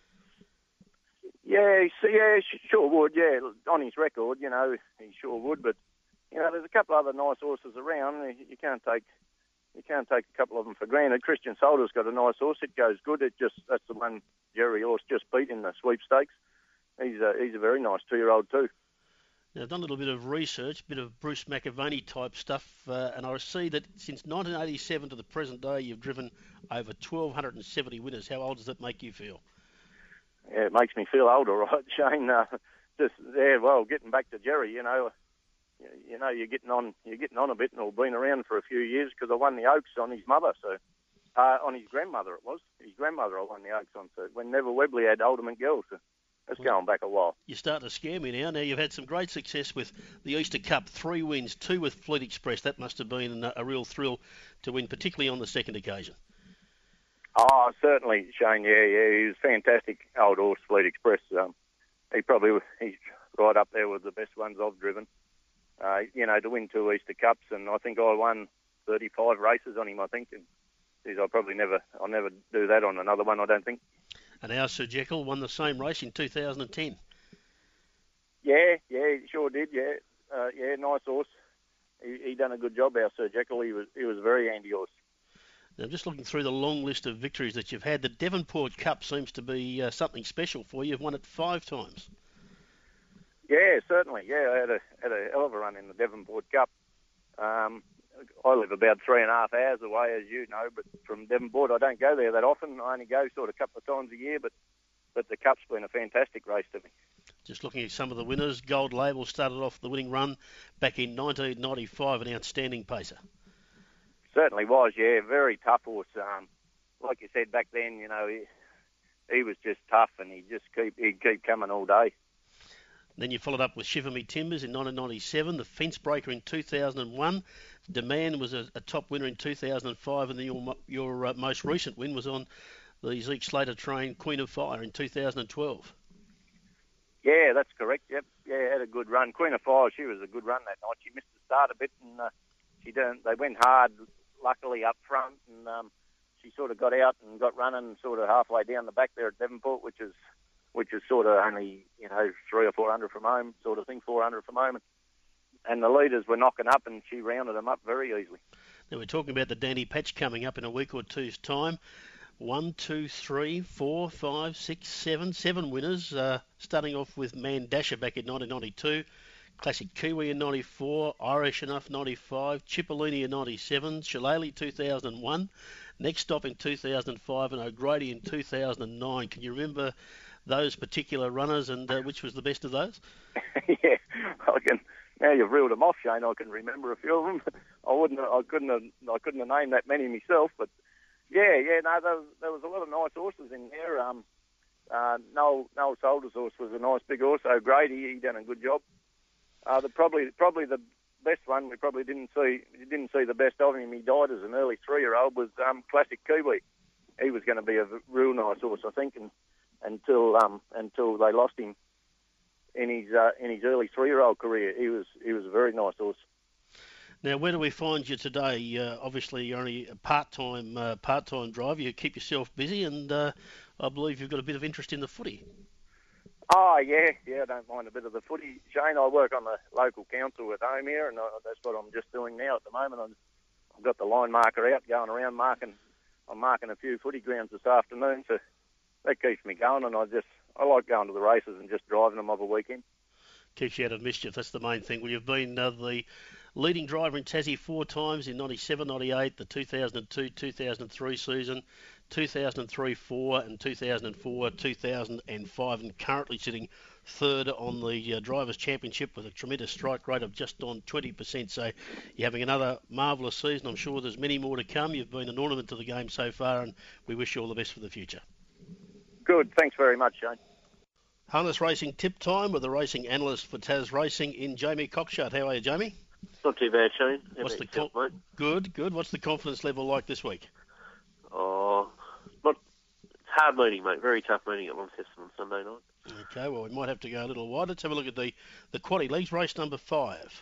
Yeah, he, yeah, sure would. Yeah, on his record, you know, he sure would. But you know, there's a couple other nice horses around. You can't take you can't take a couple of them for granted. Christian Solder's got a nice horse. It goes good. It just that's the one Jerry Horse just beat in the sweepstakes. He's a, he's a very nice two-year-old too. Now, I've done a little bit of research, a bit of Bruce McAvaney type stuff, uh, and I see that since nineteen eighty-seven to the present day, you've driven over one thousand two hundred seventy winners. How old does that make you feel? Yeah, it makes me feel old, all right, Shane. Uh, just yeah, well, getting back to Jerry, you know, you, you know, you're getting on, you're getting on a bit, and I've been around for a few years because I won the Oaks on his mother, so uh, on his grandmother it was. His grandmother I won the Oaks on, so when Neville Webley had Ultimate Girl, so that's well, going back a while. You're starting to scare me now. Now you've had some great success with the Easter Cup, three wins, two with Fleet Express. That must have been a, a real thrill to win, particularly on the second occasion. Oh, certainly, Shane. Yeah, yeah, he was fantastic. Old horse, Fleet Express. Um, he probably he's right up there with the best ones I've driven. Uh, you know, to win two Easter Cups, and I think I won thirty-five races on him. I think, and geez, I'll probably never, I'll never do that on another one. I don't think. And our Sir Jekyll won the same race in two thousand ten. Yeah, yeah, he sure did. Yeah, uh, yeah, nice horse. He, he done a good job. Our Sir Jekyll. He was, he was a very handy horse. Now, I'm just looking through the long list of victories that you've had. The Devonport Cup seems to be uh, something special for you. You've won it five times. Yeah, certainly. Yeah, I had a had a hell of a run in the Devonport Cup. Um, I live about three and a half hours away, as you know, but from Devonport I don't go there that often. I only go sort of a couple of times a year, but but the Cup's been a fantastic race to me. Just looking at some of the winners, Gold Label started off the winning run back in nineteen ninety-five, an outstanding pacer. Certainly was, yeah, very tough horse. Um, like you said back then, you know, he, he was just tough, and he just keep he'd keep coming all day. Then you followed up with Shiver Me Timbers in nineteen ninety-seven, the Fence Breaker in two thousand one. Demand was a, a top winner in two thousand five, and then your your uh, most recent win was on the Zeke Slater train Queen of Fire in two thousand twelve. Yeah, that's correct. Yep, yeah, had a good run. Queen of Fire, she was a good run that night. She missed the start a bit, and uh, she didn't. They went hard, luckily up front, and um, she sort of got out and got running sort of halfway down the back there at Devonport, which is which is sort of only, you know, three or four hundred from home, sort of thing, four hundred from home. And the leaders were knocking up, and she rounded them up very easily. Now, we're talking about the Dandy Patch coming up in a week or two's time. One, two, three, four, five, six, seven, seven winners, uh, starting off with Mandasha back in nineteen ninety-two, Classic Kiwi in ninety-four, Irish Enough ninety-five, Cipollini in ninety-seven, Shillelagh two thousand one, Next Stop in two thousand five, and O'Grady in two thousand nine. Can you remember those particular runners, and uh, which was the best of those? Yeah, I can. Now you've reeled them off, Shane. I can remember a few of them. I wouldn't. I couldn't have. I couldn't have named that many myself. But yeah, yeah. No, there was, there was a lot of nice horses in there. Um, uh, Noel Noel Solder's horse was a nice big horse. O'Grady, he done a good job. Uh, the probably probably the best one we probably didn't see didn't see the best of him. He died as an early three-year-old. Was um, Classic Kiwi. He was going to be a real nice horse, I think, and until um until they lost him in his uh, in his early three-year-old career. He was he was a very nice horse. Now, where do we find you today? Uh, obviously, you're only a part-time uh, part-time driver. You keep yourself busy, and uh, I believe you've got a bit of interest in the footy. Oh yeah, yeah. I don't mind a bit of the footy, Shane. I work on the local council at home here, and I, that's what I'm just doing now at the moment. I'm, I've got the line marker out, going around marking. I'm marking a few footy grounds this afternoon, so that keeps me going, and I just I like going to the races and just driving them over the weekend. Keeps you out of mischief, that's the main thing. Well, you've been uh, the leading driver in Tassie four times in ninety-seven, ninety-eight, the two thousand two, two thousand three season, two thousand three, four, and two thousand four, two thousand five, and currently sitting third on the uh, Drivers' Championship with a tremendous strike rate of just on twenty percent. So you're having another marvellous season. I'm sure there's many more to come. You've been an ornament to the game so far, and we wish you all the best for the future. Good. Thanks very much, Shane. Harness Racing Tip Time with the racing analyst for Tas Racing in Jamie Cockshott. How are you, Jamie? Not too bad, Shane. How What's about the yourself, mate? Good, good. What's the confidence level like this week? Oh, not, it's hard meeting, mate. Very tough meeting at Launceston on Sunday night. Okay, well, we might have to go a little wide. Let's have a look at the, the Quaddie Leagues, race number five.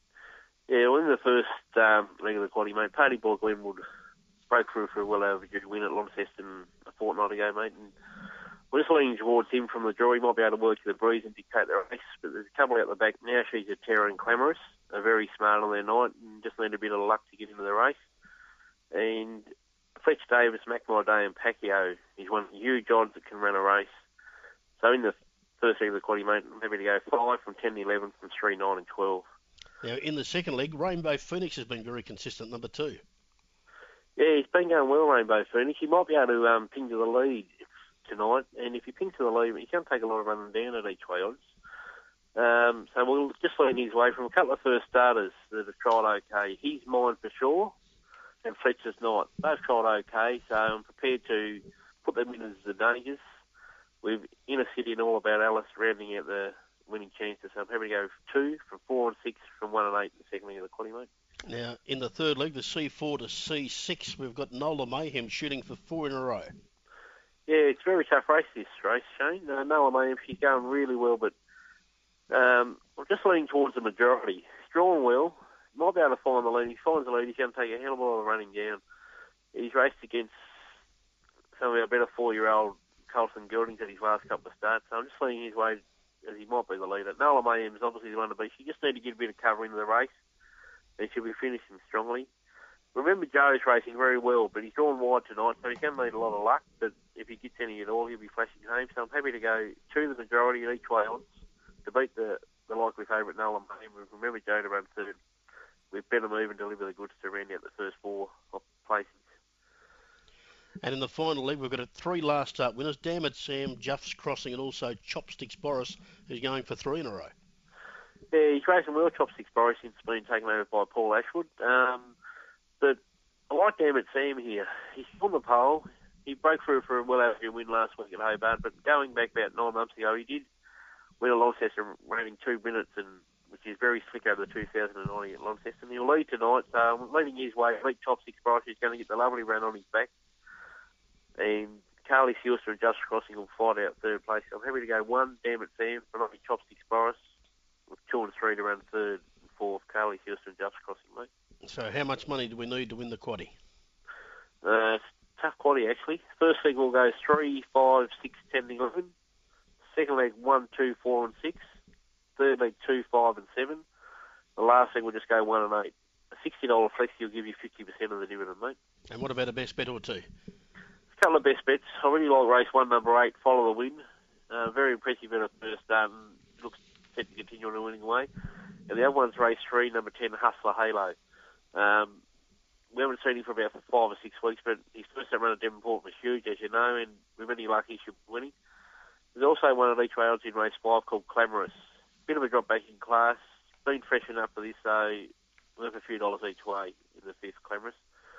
Yeah, well, in the first um, leg of the Quaddie, mate, Party Boy Glenwood broke through for a well overdue win at Launceston a fortnight ago, mate, and we're just leaning towards him from the draw. He might be able to work to the breeze and dictate the race, but there's a couple out the back now. She's a Terror and Clamorous, are very smart on their night and just need a bit of luck to get into the race. And Fletch Davis, Mackmore Day and Pacquiao is one of the huge odds that can run a race. So in the first leg of the Quaddie, mate, I'm happy to go five from ten to eleven from three, nine and twelve. Now, in the second leg, Rainbow Phoenix has been very consistent, number two. Yeah, he's been going well, Rainbow Phoenix. He might be able to um, ping to the lead tonight, and if he pings to the lead, he can take a lot of running down at each way odds. Um, so we'll just lean his way from a couple of first starters that have tried okay. He's mine for sure, and Fletcher's not. Both tried okay, so I'm prepared to put them in as the dangers. We've Inner City and All About Alice rounding out the winning chances. So I'm happy to go two from four and six from one and eight in the second leg of the Quaddie, mate. Now, in the third leg, the C four to C six, we've got Nola Mayhem shooting for four in a row. Yeah, it's a very tough race, this race, Shane. Uh, Nola Mayhem, she's going really well, but um, I'm just leaning towards the majority. He's drawn well. He might be able to find the lead. He finds the lead, he's going to take a hell of a lot of running down. He's raced against some of our better four-year-old Colson Gildings at his last couple of starts, so I'm just leaning his way as he might be the leader. Nola Mayhem is obviously the one to beat. She just need to get a bit of cover into the race, and she'll be finishing strongly. Remember, Joe's racing very well, but he's drawn wide tonight, so he's going to need a lot of luck, but if he gets any at all, he'll be flashing home. So I'm happy to go to the majority at each way odds to beat the, the likely favourite Nola Mayhem. Remember Joe to run third. We've better move and deliver the goods to round out the first four placings. And in the final leg, we've got a three last start winners. Damn It Sam, Juff's Crossing, and also Chopsticks Boris, who's going for three in a row. Yeah, he's racing well, Chopsticks Boris, since being taken over by Paul Ashwood. Um, but I like Damn It Sam here. He's on the pole. He broke through for a well-overdue win last week at Hobart, but going back about nine months ago, he did win at Launceston running two minutes, and which is very slick over the two thousand nine at Launceston. He'll lead tonight, so I'm leading his way. I think Chopsticks Boris is going to get the lovely run on his back. And Carly Silster and Just Crossing will fight out third place. I'm happy to go one, Damn It Sam, for not Chopsticks Boris, with two and three to run third and fourth, Carly Silster and Just Crossing, mate. So how much money do we need to win the Quaddie? Uh, it's a tough Quaddie, actually. First leg will go three, five, six, ten, eleven. Second leg, one, two, four, and six. Third leg, two, five, and seven. The last leg will just go one and eight. A sixty dollars flexi will give you fifty percent of the dividend, mate. And what about a best bet or two? A couple of best bets. I really like race one, number eight, Follow the Wind. Uh, very impressive in a first start and looks set to continue on a winning way. And the other one's race three, number ten, Hustler Halo. Um, we haven't seen him for about five or six weeks, but his first time run at Devonport was huge, as you know, and with any luck he should be winning. There's also one of each way odds in race five called Clamorous. Bit of a drop back in class. Been freshened up for this, so worth a few dollars each way in the fifth, Clamorous.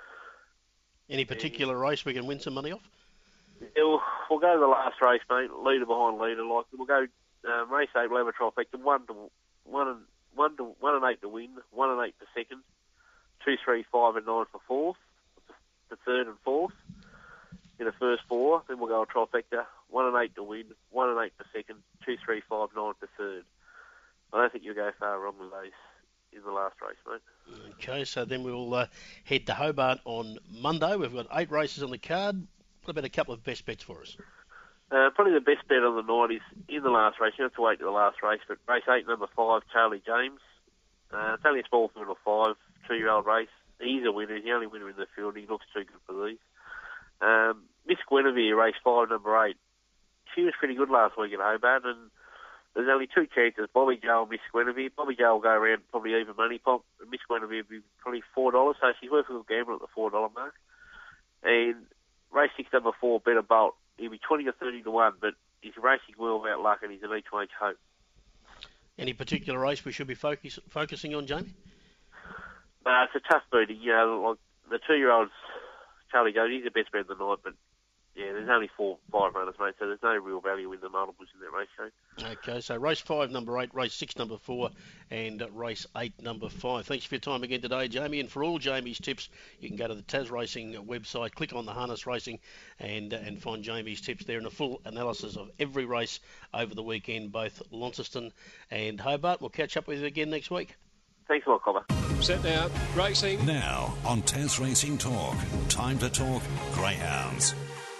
Any particular and, race we can win some money off? Yeah, we'll, we'll go to the last race, mate. Leader behind leader. Like we'll go um, race eight. We'll have a trifecta. One to one and one to one and eight to win. One and eight for second. Two, three, five, and nine for fourth. The third and fourth in the first four. Then we'll go a trifecta. One and eight to win. One and eight for second. Two, three, five, nine for third. I don't think you'll go far wrong with those in the last race, mate. Okay, so then we'll uh, head to Hobart on Monday. We've got eight races on the card. What about a couple of best bets for us? Uh, probably the best bet on the night is in the last race. You have to wait to the last race, but race eight, number five, Charlie James. Uh, it's only a small field of five, two-year-old race. He's a winner. He's the only winner in the field. He looks too good for these. Um, Miss Guinevere, race five, number eight. She was pretty good last week at Hobart, and there's only two chances, Bobby Joe and Miss Guinevere. Bobby Joe will go around probably even money pop, and Miss Guinevere will be probably four dollars, so she's worth a little gamble at the four dollar mark. And race six, number four, Better Bolt. He'll be twenty to thirty to one, but he's racing well without luck, and he's an each way hope. Any particular race we should be focus, focusing on, Jamie? Uh, it's a tough beat. You know, like the two-year-olds, Charlie Goat, he's the best man of the night, but yeah, there's only four, five runners, mate, so there's no real value in the multiples in that race, Shane. Okay, so race five, number eight, race six, number four, and race eight, number five. Thanks for your time again today, Jamie. And for all Jamie's tips, you can go to the Tas Racing website, click on the Harness Racing, and and find Jamie's tips there and a full analysis of every race over the weekend, both Launceston and Hobart. We'll catch up with you again next week. Thanks a lot, Cobber. Set now, racing. Now on Tas Racing Talk, time to talk greyhounds.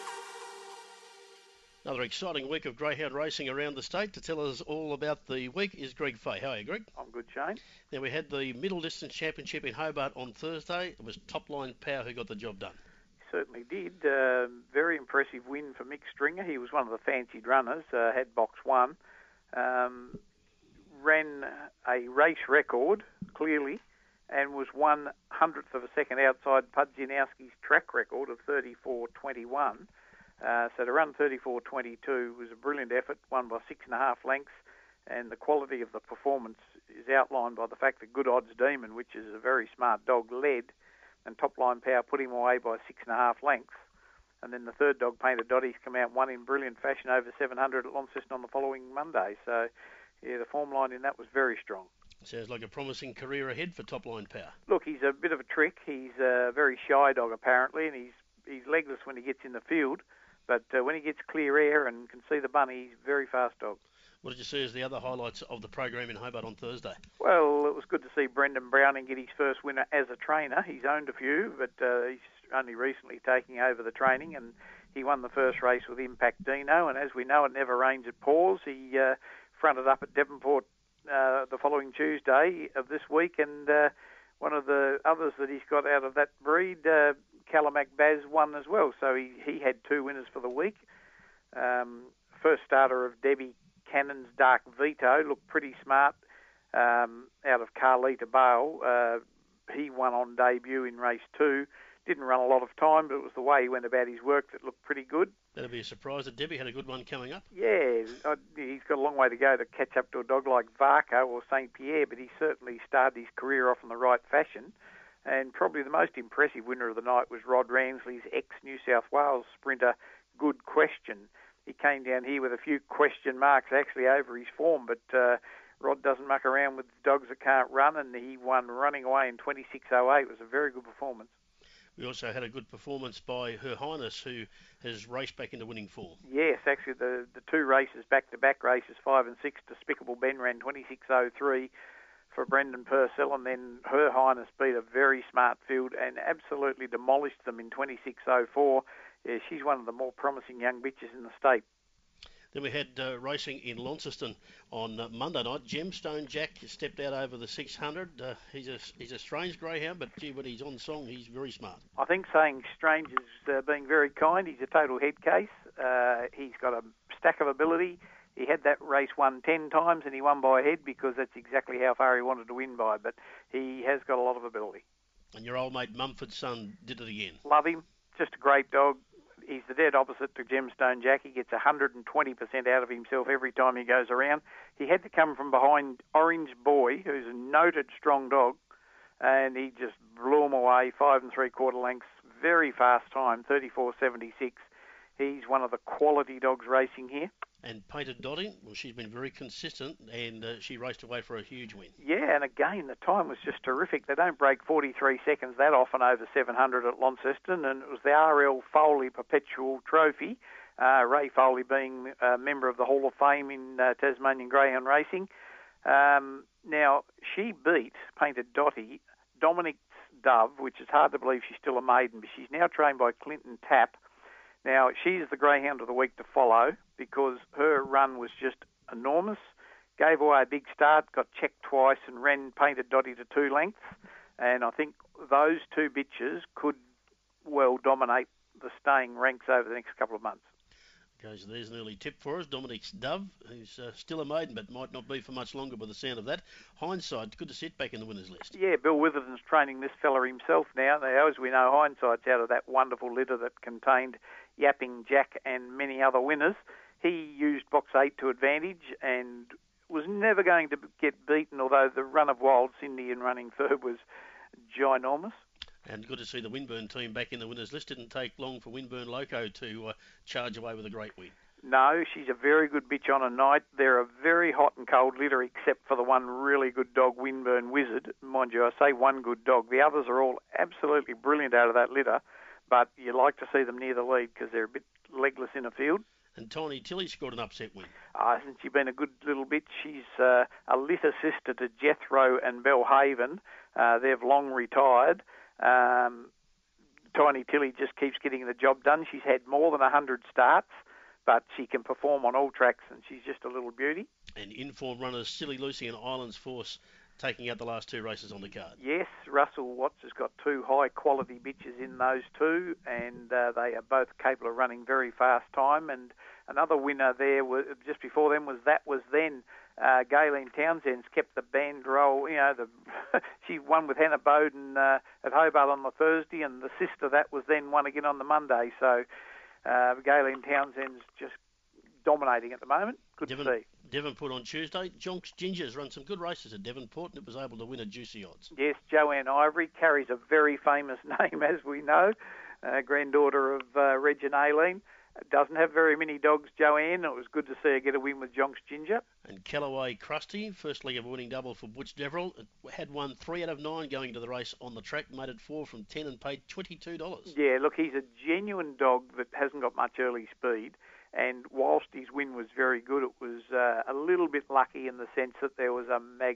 Another exciting week of greyhound racing around the state. To tell us all about the week is Greg Fay. How are you, Greg? I'm good, Shane. Now, we had the Middle Distance Championship in Hobart on Thursday. It was Top Line Power who got the job done. Certainly did. Uh, very impressive win for Mick Stringer. He was one of the fancied runners, uh, had box one. Um, ran a race record, clearly, and was one hundredth of a second outside Pudzianowski's track record of thirty-four twenty-one. Uh, so to run thirty-four twenty-two was a brilliant effort, won by six and a half lengths, and the quality of the performance is outlined by the fact that Good Odds Demon, which is a very smart dog, led, and Top Line Power put him away by six and a half lengths. And then the third dog, Painted Dottie's come out and won in brilliant fashion over seven hundred at Launceston on the following Monday. So, yeah, the form line in that was very strong. Sounds like a promising career ahead for Top Line Power. Look, he's a bit of a trick. He's a very shy dog, apparently, and he's he's legless when he gets in the field. But uh, when he gets clear air and can see the bunny, he's a very fast dog. What did you see as the other highlights of the program in Hobart on Thursday? Well, it was good to see Brendan Browning get his first winner as a trainer. He's owned a few, but uh, he's only recently taking over the training, and he won the first race with Impact Dino. And as we know, it never rains at Paws. He uh, fronted up at Devonport uh, the following Tuesday of this week, and uh, one of the others that he's got out of that breed, uh, Calamac Baz, won as well. So he, he had two winners for the week. Um, first starter of Debbie Cannon's Dark Veto looked pretty smart um, out of Carlita Bale. Uh, he won on debut in race two. Didn't run a lot of time, but it was the way he went about his work that looked pretty good. That'll be a surprise that Debbie had a good one coming up. Yeah, he's got a long way to go to catch up to a dog like Varco or Saint Pierre, but he certainly started his career off in the right fashion. And probably the most impressive winner of the night was Rod Ransley's ex-New South Wales sprinter, Good Question. He came down here with a few question marks actually over his form, but uh, Rod doesn't muck around with dogs that can't run, and he won running away in twenty-six oh eight. It was a very good performance. We also had a good performance by Her Highness, who has raced back into winning form. Yes, actually the, the two races, back-to-back races, five and six, Despicable Ben ran twenty-six oh three for Brendan Purcell, and then Her Highness beat a very smart field and absolutely demolished them in twenty-six oh four. Yeah, she's one of the more promising young bitches in the state. Then we had uh, racing in Launceston on uh, Monday night. Gemstone Jack stepped out over the six hundred. Uh, he's a he's a strange greyhound, but gee, when he's on song, he's very smart. I think saying strange is uh, being very kind. He's a total head case. Uh, he's got a stack of ability. He had that race won ten times, and he won by a head because that's exactly how far he wanted to win by. But he has got a lot of ability. And your old mate Mumford's son did it again. Love him. Just a great dog. He's the dead opposite to Gemstone Jack. He gets one hundred twenty percent out of himself every time he goes around. He had to come from behind Orange Boy, who's a noted strong dog, and he just blew him away, five and three quarter lengths, very fast time, thirty-four seventy-six. He's one of the quality dogs racing here. And Painted Dottie, well, she's been very consistent, and uh, she raced away for a huge win. Yeah, and again, the time was just terrific. They don't break forty-three seconds that often over seven hundred at Launceston, and it was the R L Foley Perpetual Trophy, uh, Ray Foley being a member of the Hall of Fame in uh, Tasmanian Greyhound Racing. Um, now, she beat Painted Dottie, Dominic's Dove, which is hard to believe she's still a maiden, but she's now trained by Clinton Tapp. Now, she's the greyhound of the week to follow because her run was just enormous, gave away a big start, got checked twice and ran Painted Dottie to two lengths. And I think those two bitches could well dominate the staying ranks over the next couple of months. Goes, there's an early tip for us. Dominic's Dove, who's uh, still a maiden, but might not be for much longer by the sound of that. Hindsight, good to sit back in the winners list. Yeah, Bill Witherden's training this fella himself now. Now, as we know, Hindsight's out of that wonderful litter that contained Yapping Jack and many other winners. He used box eight to advantage and was never going to get beaten, although the run of Wild Cindy in running third was ginormous. And good to see the Winburn team back in the winners list. Didn't take long for Winburn Loco to uh, charge away with a great win. No, she's a very good bitch on a night. They're a very hot and cold litter, except for the one really good dog, Winburn Wizard. Mind you, I say one good dog. The others are all absolutely brilliant out of that litter, but you like to see them near the lead because they're a bit legless in a field. And Tiny Tilly scored an upset win. Uh, hasn't she been a good little bit? She's uh, a litter sister to Jethro and Belhaven. Uh, they've long retired. Um, Tiny Tilly just keeps getting the job done. She's had more than one hundred starts, but she can perform on all tracks, and she's just a little beauty. And informed runners Silly Lucy and Islands Force taking out the last two races on the card. Yes, Russell Watts has got two high-quality bitches in those two, and uh, they are both capable of running very fast time. And another winner there was, just before them was That Was Then. Uh, Gayleen Townsend's kept the band roll. You know, the she won with Hannah Bowden uh, at Hobart on the Thursday, and the sister That Was Then won again on the Monday. So uh, Gayleen Townsend's just dominating at the moment. Good Devon, to see. Devonport on Tuesday. Jonks Gingers run some good races at Devonport, and it was able to win at juicy odds. Yes, Joanne Ivory carries a very famous name, as we know, uh, granddaughter of uh, Reg and Aileen. Doesn't have very many dogs, Joanne. It was good to see her get a win with Jonks Ginger. And Callaway Krusty, first leg of a winning double for Butch Deverell. It had won three out of nine going to the race on the track, made it four from ten and paid twenty-two dollars. Yeah, look, he's a genuine dog that hasn't got much early speed. And whilst his win was very good, it was uh, a little bit lucky in the sense that there was a, mag-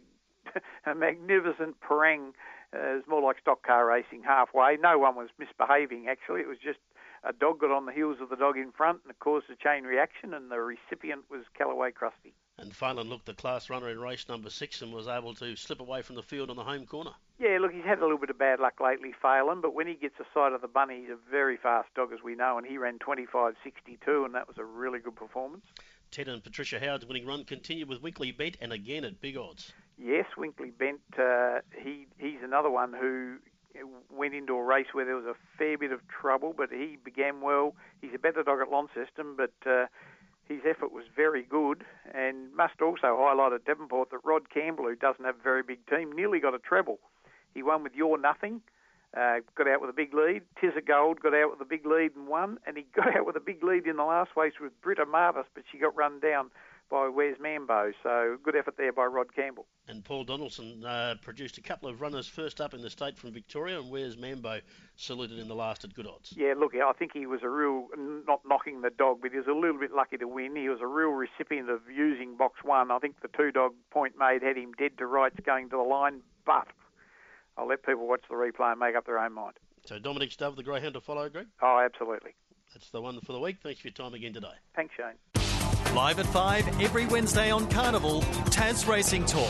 a magnificent parang. Uh, it was more like stock car racing halfway. No one was misbehaving, actually. It was just a dog got on the heels of the dog in front and it caused a chain reaction, and the recipient was Callaway Krusty. And Phelan looked the class runner in race number six and was able to slip away from the field on the home corner. Yeah, look, he's had a little bit of bad luck lately, Phelan, but when he gets a sight of the bunny, he's a very fast dog, as we know, and he ran twenty-five sixty-two, and that was a really good performance. Ted and Patricia Howard's winning run continued with Winkley Bent, and again at big odds. Yes, Winkley Bent, uh, he he's another one who went into a race where there was a fair bit of trouble, but he began well. He's a better dog at Launceston, but uh, his effort was very good, and must also highlight at Devonport that Rod Campbell, who doesn't have a very big team, nearly got a treble. He won with You're Nothing, uh, got out with a big lead. Tizza Gold got out with a big lead and won, and he got out with a big lead in the last race with Britta Martis, but she got run down by Wes Mambo, so good effort there by Rod Campbell. And Paul Donaldson uh, produced a couple of runners first up in the state from Victoria, and Wes Mambo saluted in the last at good odds. Yeah, look, I think he was a real, not knocking the dog, but he was a little bit lucky to win. He was a real recipient of using box one. I think the two-dog point made had him dead to rights going to the line, but I'll let people watch the replay and make up their own mind. So Dominic's Dove, the greyhound to follow, Greg? Oh, absolutely. That's the one for the week. Thanks for your time again today. Thanks, Shane. Live at five every Wednesday on Carnival, Tas Racing Talk.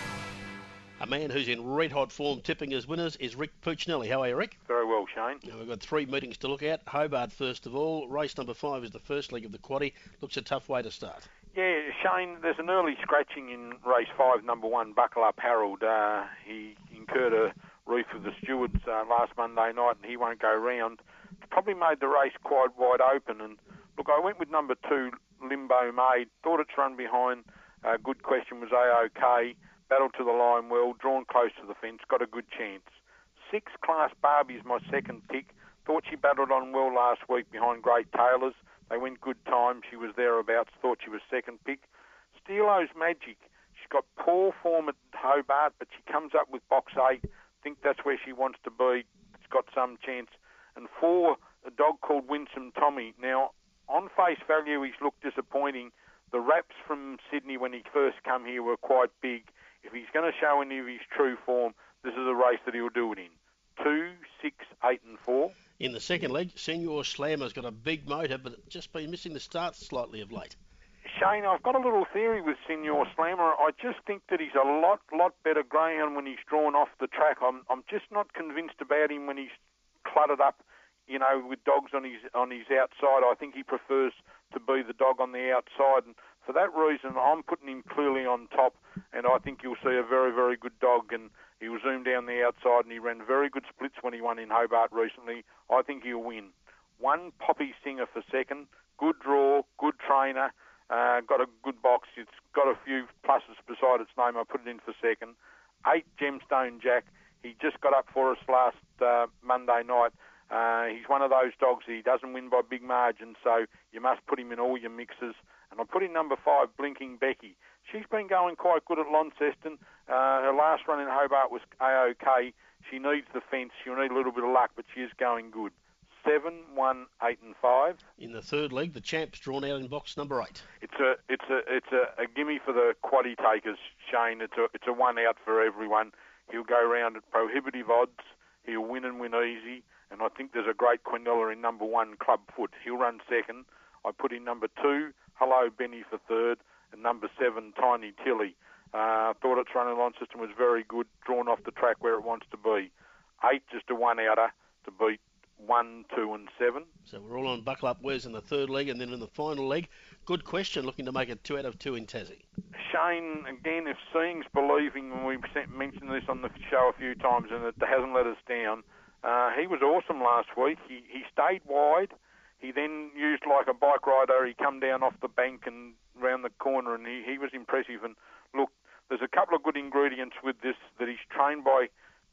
A man who's in red-hot form tipping his winners is Rick Puccinelli. How are you, Rick? Very well, Shane. Now, we've got three meetings to look at. Hobart, first of all. Race number five is the first leg of the quaddie. Looks a tough way to start. Yeah, Shane, there's an early scratching in race five, number one, Buckle Up Harold. Uh, he incurred a reef with the stewards uh, last Monday night, and he won't go round. Probably made the race quite wide open. And look, I went with number two, Limbo Maid. Thought its run behind uh, Good Question was A-OK. Battled to the line well, drawn close to the fence, got a good chance. Six, Class Barbie is my second pick. Thought she battled on well last week behind Great Taylors. They went good time. She was thereabouts. Thought she was second pick. Steelo's Magic. She's got poor form at Hobart, but she comes up with box eight. Think that's where she wants to be. It's got some chance. And four, a dog called Winsome Tommy. Now, on face value, he's looked disappointing. The raps from Sydney when he first come here were quite big. If he's going to show any of his true form, this is a race that he'll do it in. Two, six, eight and four. In the second leg, Senor Slammer's got a big motor, but just been missing the start slightly of late. Shane, I've got a little theory with Senor Slammer. I just think that he's a lot, lot better greyhound when he's drawn off the track. I'm, I'm just not convinced about him when he's cluttered up, you know, with dogs on his on his outside. I think he prefers to be the dog on the outside. And for that reason, I'm putting him clearly on top, and I think you'll see a very, very good dog. And he will zoom down the outside, and he ran very good splits when he won in Hobart recently. I think he'll win. One, Poppy Singer for second. Good draw, good trainer, uh, got a good box. It's got a few pluses beside its name. I put it in for second. Eight, Gemstone Jack. He just got up for us last uh, Monday night. Uh, he's one of those dogs that he doesn't win by big margins, so you must put him in all your mixes. And I put in number five, Blinking Becky. She's been going quite good at Launceston. Uh, her last run in Hobart was A-OK. She needs the fence. She'll need a little bit of luck, but she is going good. Seven, one, eight, and five. In the third leg, the champ's drawn out in box number eight. It's a it's a it's a, a gimme for the quaddy takers, Shane. It's a it's a one out for everyone. He'll go round at prohibitive odds. He'll win and win easy. And I think there's a great quinella in number one, Clubfoot. He'll run second. I put in number two, Hello Benny for third, and number seven, Tiny Tilly. I uh, thought its run in Launceston was very good, drawn off the track where it wants to be. Eight, just a one-outer to beat one, two, and seven. So we're all on Buckle Up Wes in the third leg, and then in the final leg, good question, looking to make it two out of two in Tassie. Shane, again, if seeing's believing, and we've mentioned this on the show a few times, and it hasn't let us down, uh, he was awesome last week. He, he stayed wide. He then used like a bike rider. He come down off the bank and round the corner, and he, he was impressive. And look, there's a couple of good ingredients with this, that he's trained by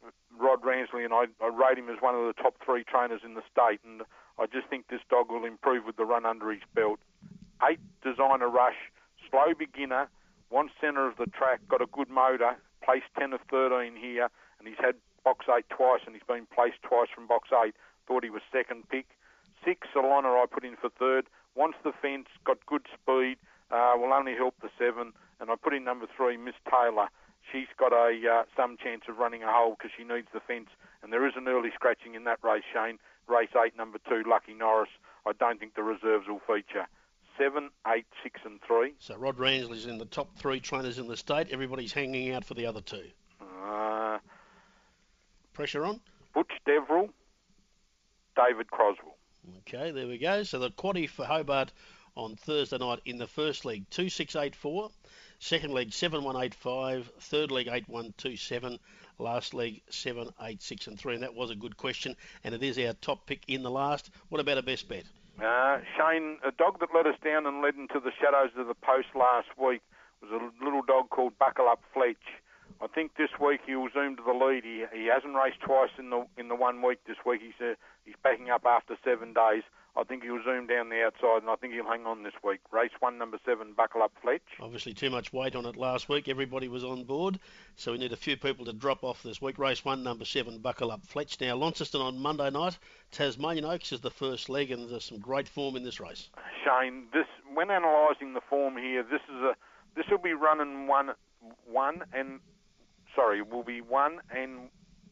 Rod Ransley, and I, I rate him as one of the top three trainers in the state, and I just think this dog will improve with the run under his belt. Eight, Designer Rush, slow beginner, wants centre of the track, got a good motor, placed ten of thirteen here, and he's had box eight twice, and he's been placed twice from box eight. Thought he was second pick. Six, Solana, I put in for third, wants the fence, got good speed, uh, will only help the seven, and I put in number three, Miss Taylor. She's got a uh, some chance of running a hole because she needs the fence, and there is an early scratching in that race, Shane. Race eight, number two, Lucky Norris. I don't think the reserves will feature. Seven, eight, six, and three. So Rod Ransley's in the top three trainers in the state. Everybody's hanging out for the other two. Uh, Pressure on? Butch Deverill, David Croswell. Okay, there we go. So the quaddie for Hobart on Thursday night in the first leg, two six eight four. Second leg, seven one eight five. Third leg, eight one two seven. Last leg, seven eight six and three. And that was a good question, and it is our top pick in the last. What about a best bet? Uh, Shane, a dog that let us down and led into the shadows of the post last week was a little dog called Buckle Up Fletch. I think this week he'll zoom to the lead. He, he hasn't raced twice in the in the one week this week. He's uh, he's backing up after seven days. I think he'll zoom down the outside, and I think he'll hang on this week. Race one, number seven, Buckle Up Fletch. Obviously too much weight on it last week. Everybody was on board, so we need a few people to drop off this week. Race one, number seven, Buckle Up Fletch. Now, Launceston on Monday night. Tasmanian Oaks is the first leg, and there's some great form in this race. Shane, this when analysing the form here, this is a this will be running one, one and sorry, will be one and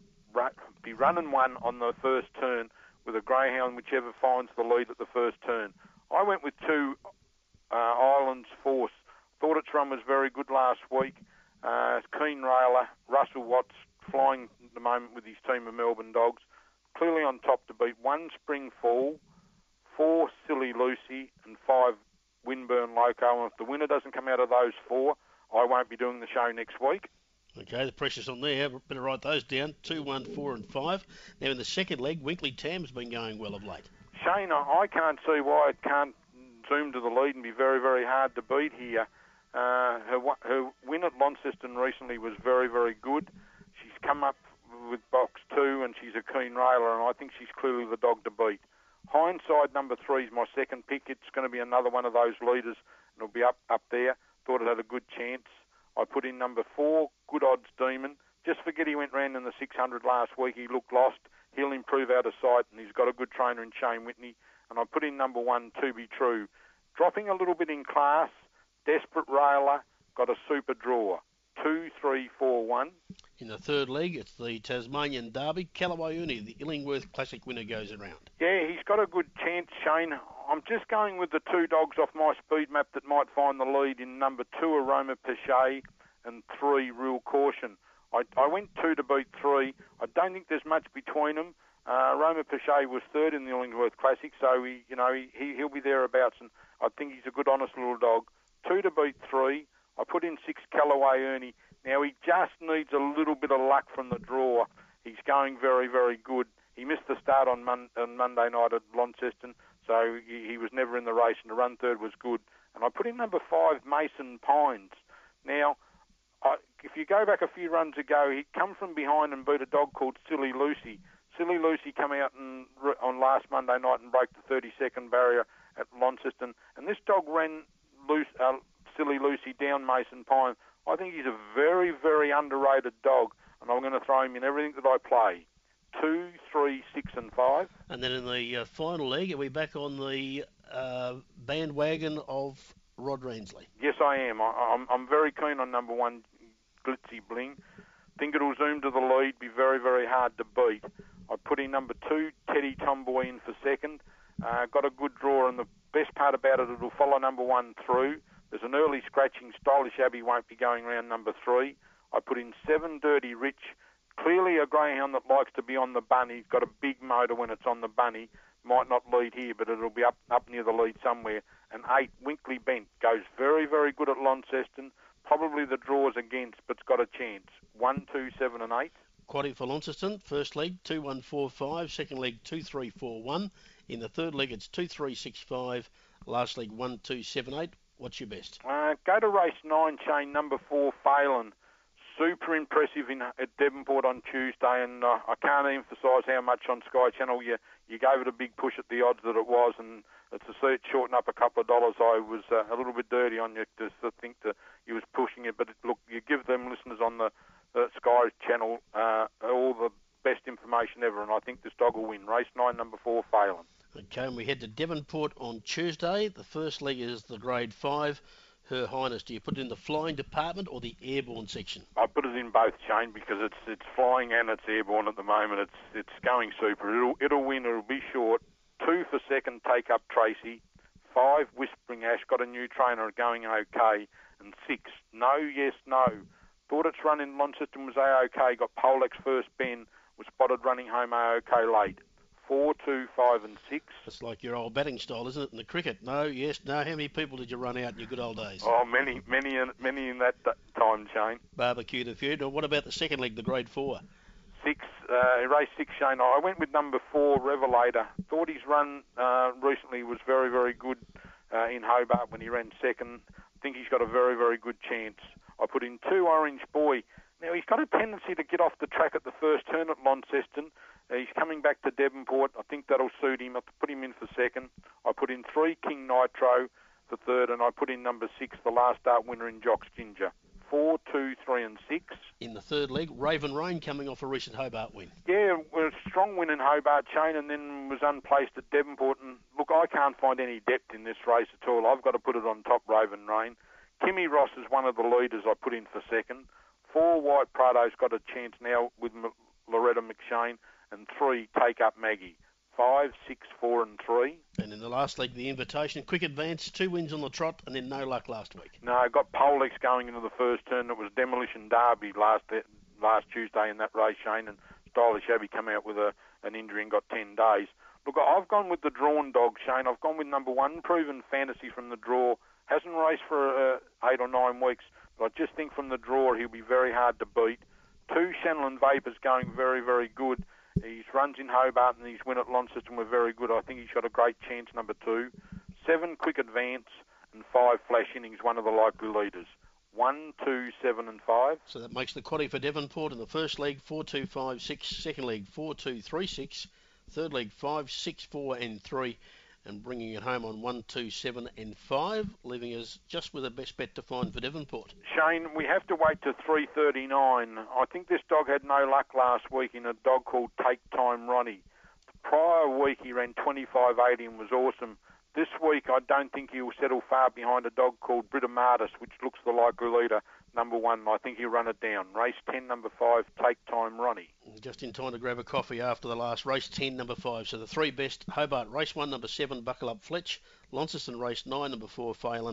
be running one on the first turn, with a greyhound, whichever finds the lead at the first turn. I went with two uh, Islands Force. Thought its run was very good last week. Uh, keen railer, Russell Watts flying at the moment with his team of Melbourne dogs. Clearly on top to beat one Spring Fall, four Silly Lucy, and five Winburn Loco. And if the winner doesn't come out of those four, I won't be doing the show next week. Okay, the pressure's on there. Better write those down. Two, one, four, and five. Now in the second leg, Winkley Tam's been going well of late. Shane, I can't see why it can't zoom to the lead and be very, very hard to beat here. Uh, her her win at Launceston recently was very, very good. She's come up with box two, and she's a keen railer, and I think she's clearly the dog to beat. Hindsight number three is my second pick. It's going to be another one of those leaders, and it'll be up up there. Thought it had a good chance. I put in number four, Good Odds Demon. Just forget he went round in the six hundred last week. He looked lost. He'll improve out of sight, and he's got a good trainer in Shane Whitney. And I put in number one, To Be True. Dropping a little bit in class, Desperate Railer, got a super draw. Two, three, four, one. In the third leg, it's the Tasmanian Derby. Kaluayuni, the Illingworth Classic winner, goes around. Yeah, he's got a good chance, Shane. I'm just going with the two dogs off my speed map that might find the lead in number two, Aroma Pache, and three, Real Caution. I, I went two to beat three. I don't think there's much between them. Uh, Aroma Pache was third in the Illingworth Classic, so he, you know, he, he'll be thereabouts. And I think he's a good, honest little dog. Two to beat three. I put in six Callaway Ernie. Now, he just needs a little bit of luck from the draw. He's going very, very good. He missed the start on, Mon- on Monday night at Launceston, so he, he was never in the race, and the run third was good. And I put in number five, Mason Pines. Now, I, if you go back a few runs ago, he'd come from behind and beat a dog called Silly Lucy. Silly Lucy came out and, on last Monday night and broke the thirty-second barrier at Launceston, and this dog ran loose, uh, Silly Lucy down Mason Pine. I think he's a very, very underrated dog, and I'm going to throw him in everything that I play. Two, three, six, and five. And then in the uh, final leg, are we back on the uh, bandwagon of Rod Ransley? Yes, I am. I, I'm, I'm very keen on number one, Glitzy Bling. Think it'll zoom to the lead, be very, very hard to beat. I put in number two, Teddy Tomboy, in for second. Uh, got a good draw, and the best part about it, it'll follow number one through. There's an early scratching. Stylish Abbey won't be going round number three. I put in seven, Dirty Rich. Clearly a greyhound that likes to be on the bunny. He's got a big motor when it's on the bunny. Might not lead here, but it'll be up, up near the lead somewhere. And eight, Winkley Bent, goes very, very good at Launceston. Probably the draws against, but's got a chance. One, two, seven, and eight. Quaddy for Launceston. First leg, two, one, four, five. Second leg, two, three, four, one. In the third leg, it's two, three, six, five. Last leg, one, two, seven, eight. What's your best? Uh, go to race nine, chain number four, Phelan. Super impressive in at Devonport on Tuesday, and uh, I can't emphasise how much on Sky Channel you, you gave it a big push at the odds that it was, and to see it shorten up a couple of dollars, I was uh, a little bit dirty on you to, to think that you was pushing it. But it, look, you give them listeners on the, the Sky Channel uh, all the best information ever, and I think this dog will win. Race nine, number four, Phelan. Okay, and we head to Devonport on Tuesday. The first leg is the Grade five. Her Highness, do you put it in the flying department or the airborne section? I put it in both, Shane, because it's it's flying and it's airborne at the moment. It's it's going super. It'll it'll win. It'll be short. Two for second, Take Up Tracy. Five, Whispering Ash, got a new trainer going okay. And six, No, Yes, No. Thought its run in Launceston was A-OK. Got Polex first, Ben was spotted running home A-OK late. Four, two, five, and six. It's like your old batting style, isn't it, in the cricket? No, yes, no. How many people did you run out in your good old days? Oh, many, many, in, many in that time, Shane. Barbecued a few. Now, what about the second leg, the Grade four? Six, uh, race six, Shane. I went with number four, Revelator. Thought his run uh, recently was very, very good uh, in Hobart when he ran second. Think he's got a very, very good chance. I put in two, Orange Boy. Now, he's got a tendency to get off the track at the first turn at Launceston. Uh, he's coming back to Devonport. I think that'll suit him. I put him in for second. I put in three, King Nitro for third, and I put in number six, the last start winner in Jock's Ginger. Four, two, three, and six. In the third leg, Raven Rain coming off a recent Hobart win. Yeah, well, a strong win in Hobart, Shane, and then was unplaced at Devonport. And look, I can't find any depth in this race at all. I've got to put it on top, Raven Rain. Kimmy Ross is one of the leaders I put in for second. Four, White Prado's got a chance now with M- Loretta McShane. And three, Take Up Maggie. Five, six, four, and three. And in the last leg, the Invitation, quick advance, two wins on the trot, and then no luck last week. No, got Polex going into the first turn. It was Demolition Derby last last Tuesday in that race, Shane, and Stylish Abbey come out with a, an injury and got ten days. Look, I've gone with the drawn dog, Shane. I've gone with number one, Proven Fantasy from the draw. Hasn't raced for uh, eight or nine weeks, but I just think from the draw he'll be very hard to beat. Two, Shannon Vapors going very, very good. His runs in Hobart and his win at Launceston were very good. I think he's got a great chance, number two. Seven, Quick Advance, and five, Flash Innings, one of the likely leaders. One, two, seven, and five. So that makes the quaddy for Devonport in the first leg, four, two, five, six. Second leg, four, two, three, six. Third leg, five, six, four, and three. And bringing it home on one, two, seven, and five, leaving us just with a best bet to find for Devonport. Shane, we have to wait to three thirty-nine. I think this dog had no luck last week in a dog called Take Time Ronnie. The prior week he ran twenty-five eighty and was awesome. This week I don't think he'll settle far behind a dog called Britomardis, which looks the likely leader, number one. I think he'll run it down. Race ten, number five, Take Time Ronnie. Just in time to grab a coffee after the last race ten, number five. So the three best: Hobart race one, number seven, Buckle Up Fletch; Launceston race nine, number four, Phelan;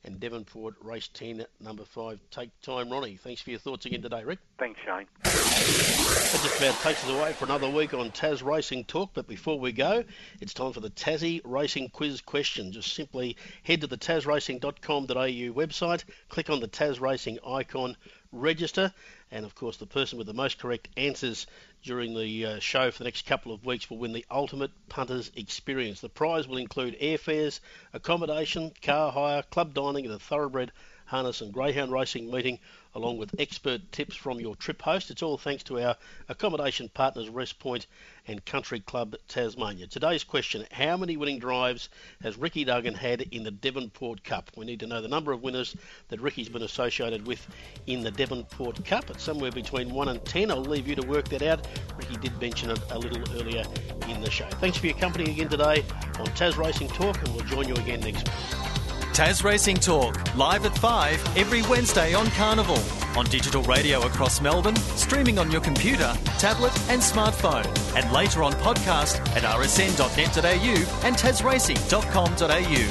and Devonport Race ten, number five, Take Time Ronnie. Thanks for your thoughts again today, Rick. Thanks, Shane. That just about takes us away for another week on Tas Racing Talk, but before we go, it's time for the Tassie Racing Quiz question. Just simply head to the tas racing dot com dot a u website, click on the Tas Racing icon, register, and of course the person with the most correct answers during the uh, show for the next couple of weeks will win the Ultimate Punters Experience. The prize will include airfares, accommodation, car hire, club dining at a Thoroughbred Harness and Greyhound Racing meeting, along with expert tips from your trip host. It's all thanks to our accommodation partners Rest Point and Country Club Tasmania. Today's question: how many winning drives has Ricky Duggan had in the Devonport Cup? We need to know the number of winners that Ricky's been associated with in the Devonport Cup. It's somewhere between one and ten. I'll leave you to work that out. Ricky did mention it a little earlier in the show. Thanks for your company again today on Tas Racing Talk, and we'll join you again next week. Tas Racing Talk, live at five every Wednesday on Carnival. On digital radio across Melbourne, streaming on your computer, tablet and smartphone. And later on podcast at r s n dot net dot a u and tas racing dot com dot a u.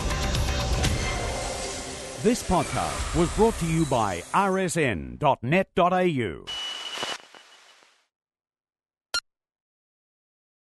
This podcast was brought to you by r s n dot net dot a u.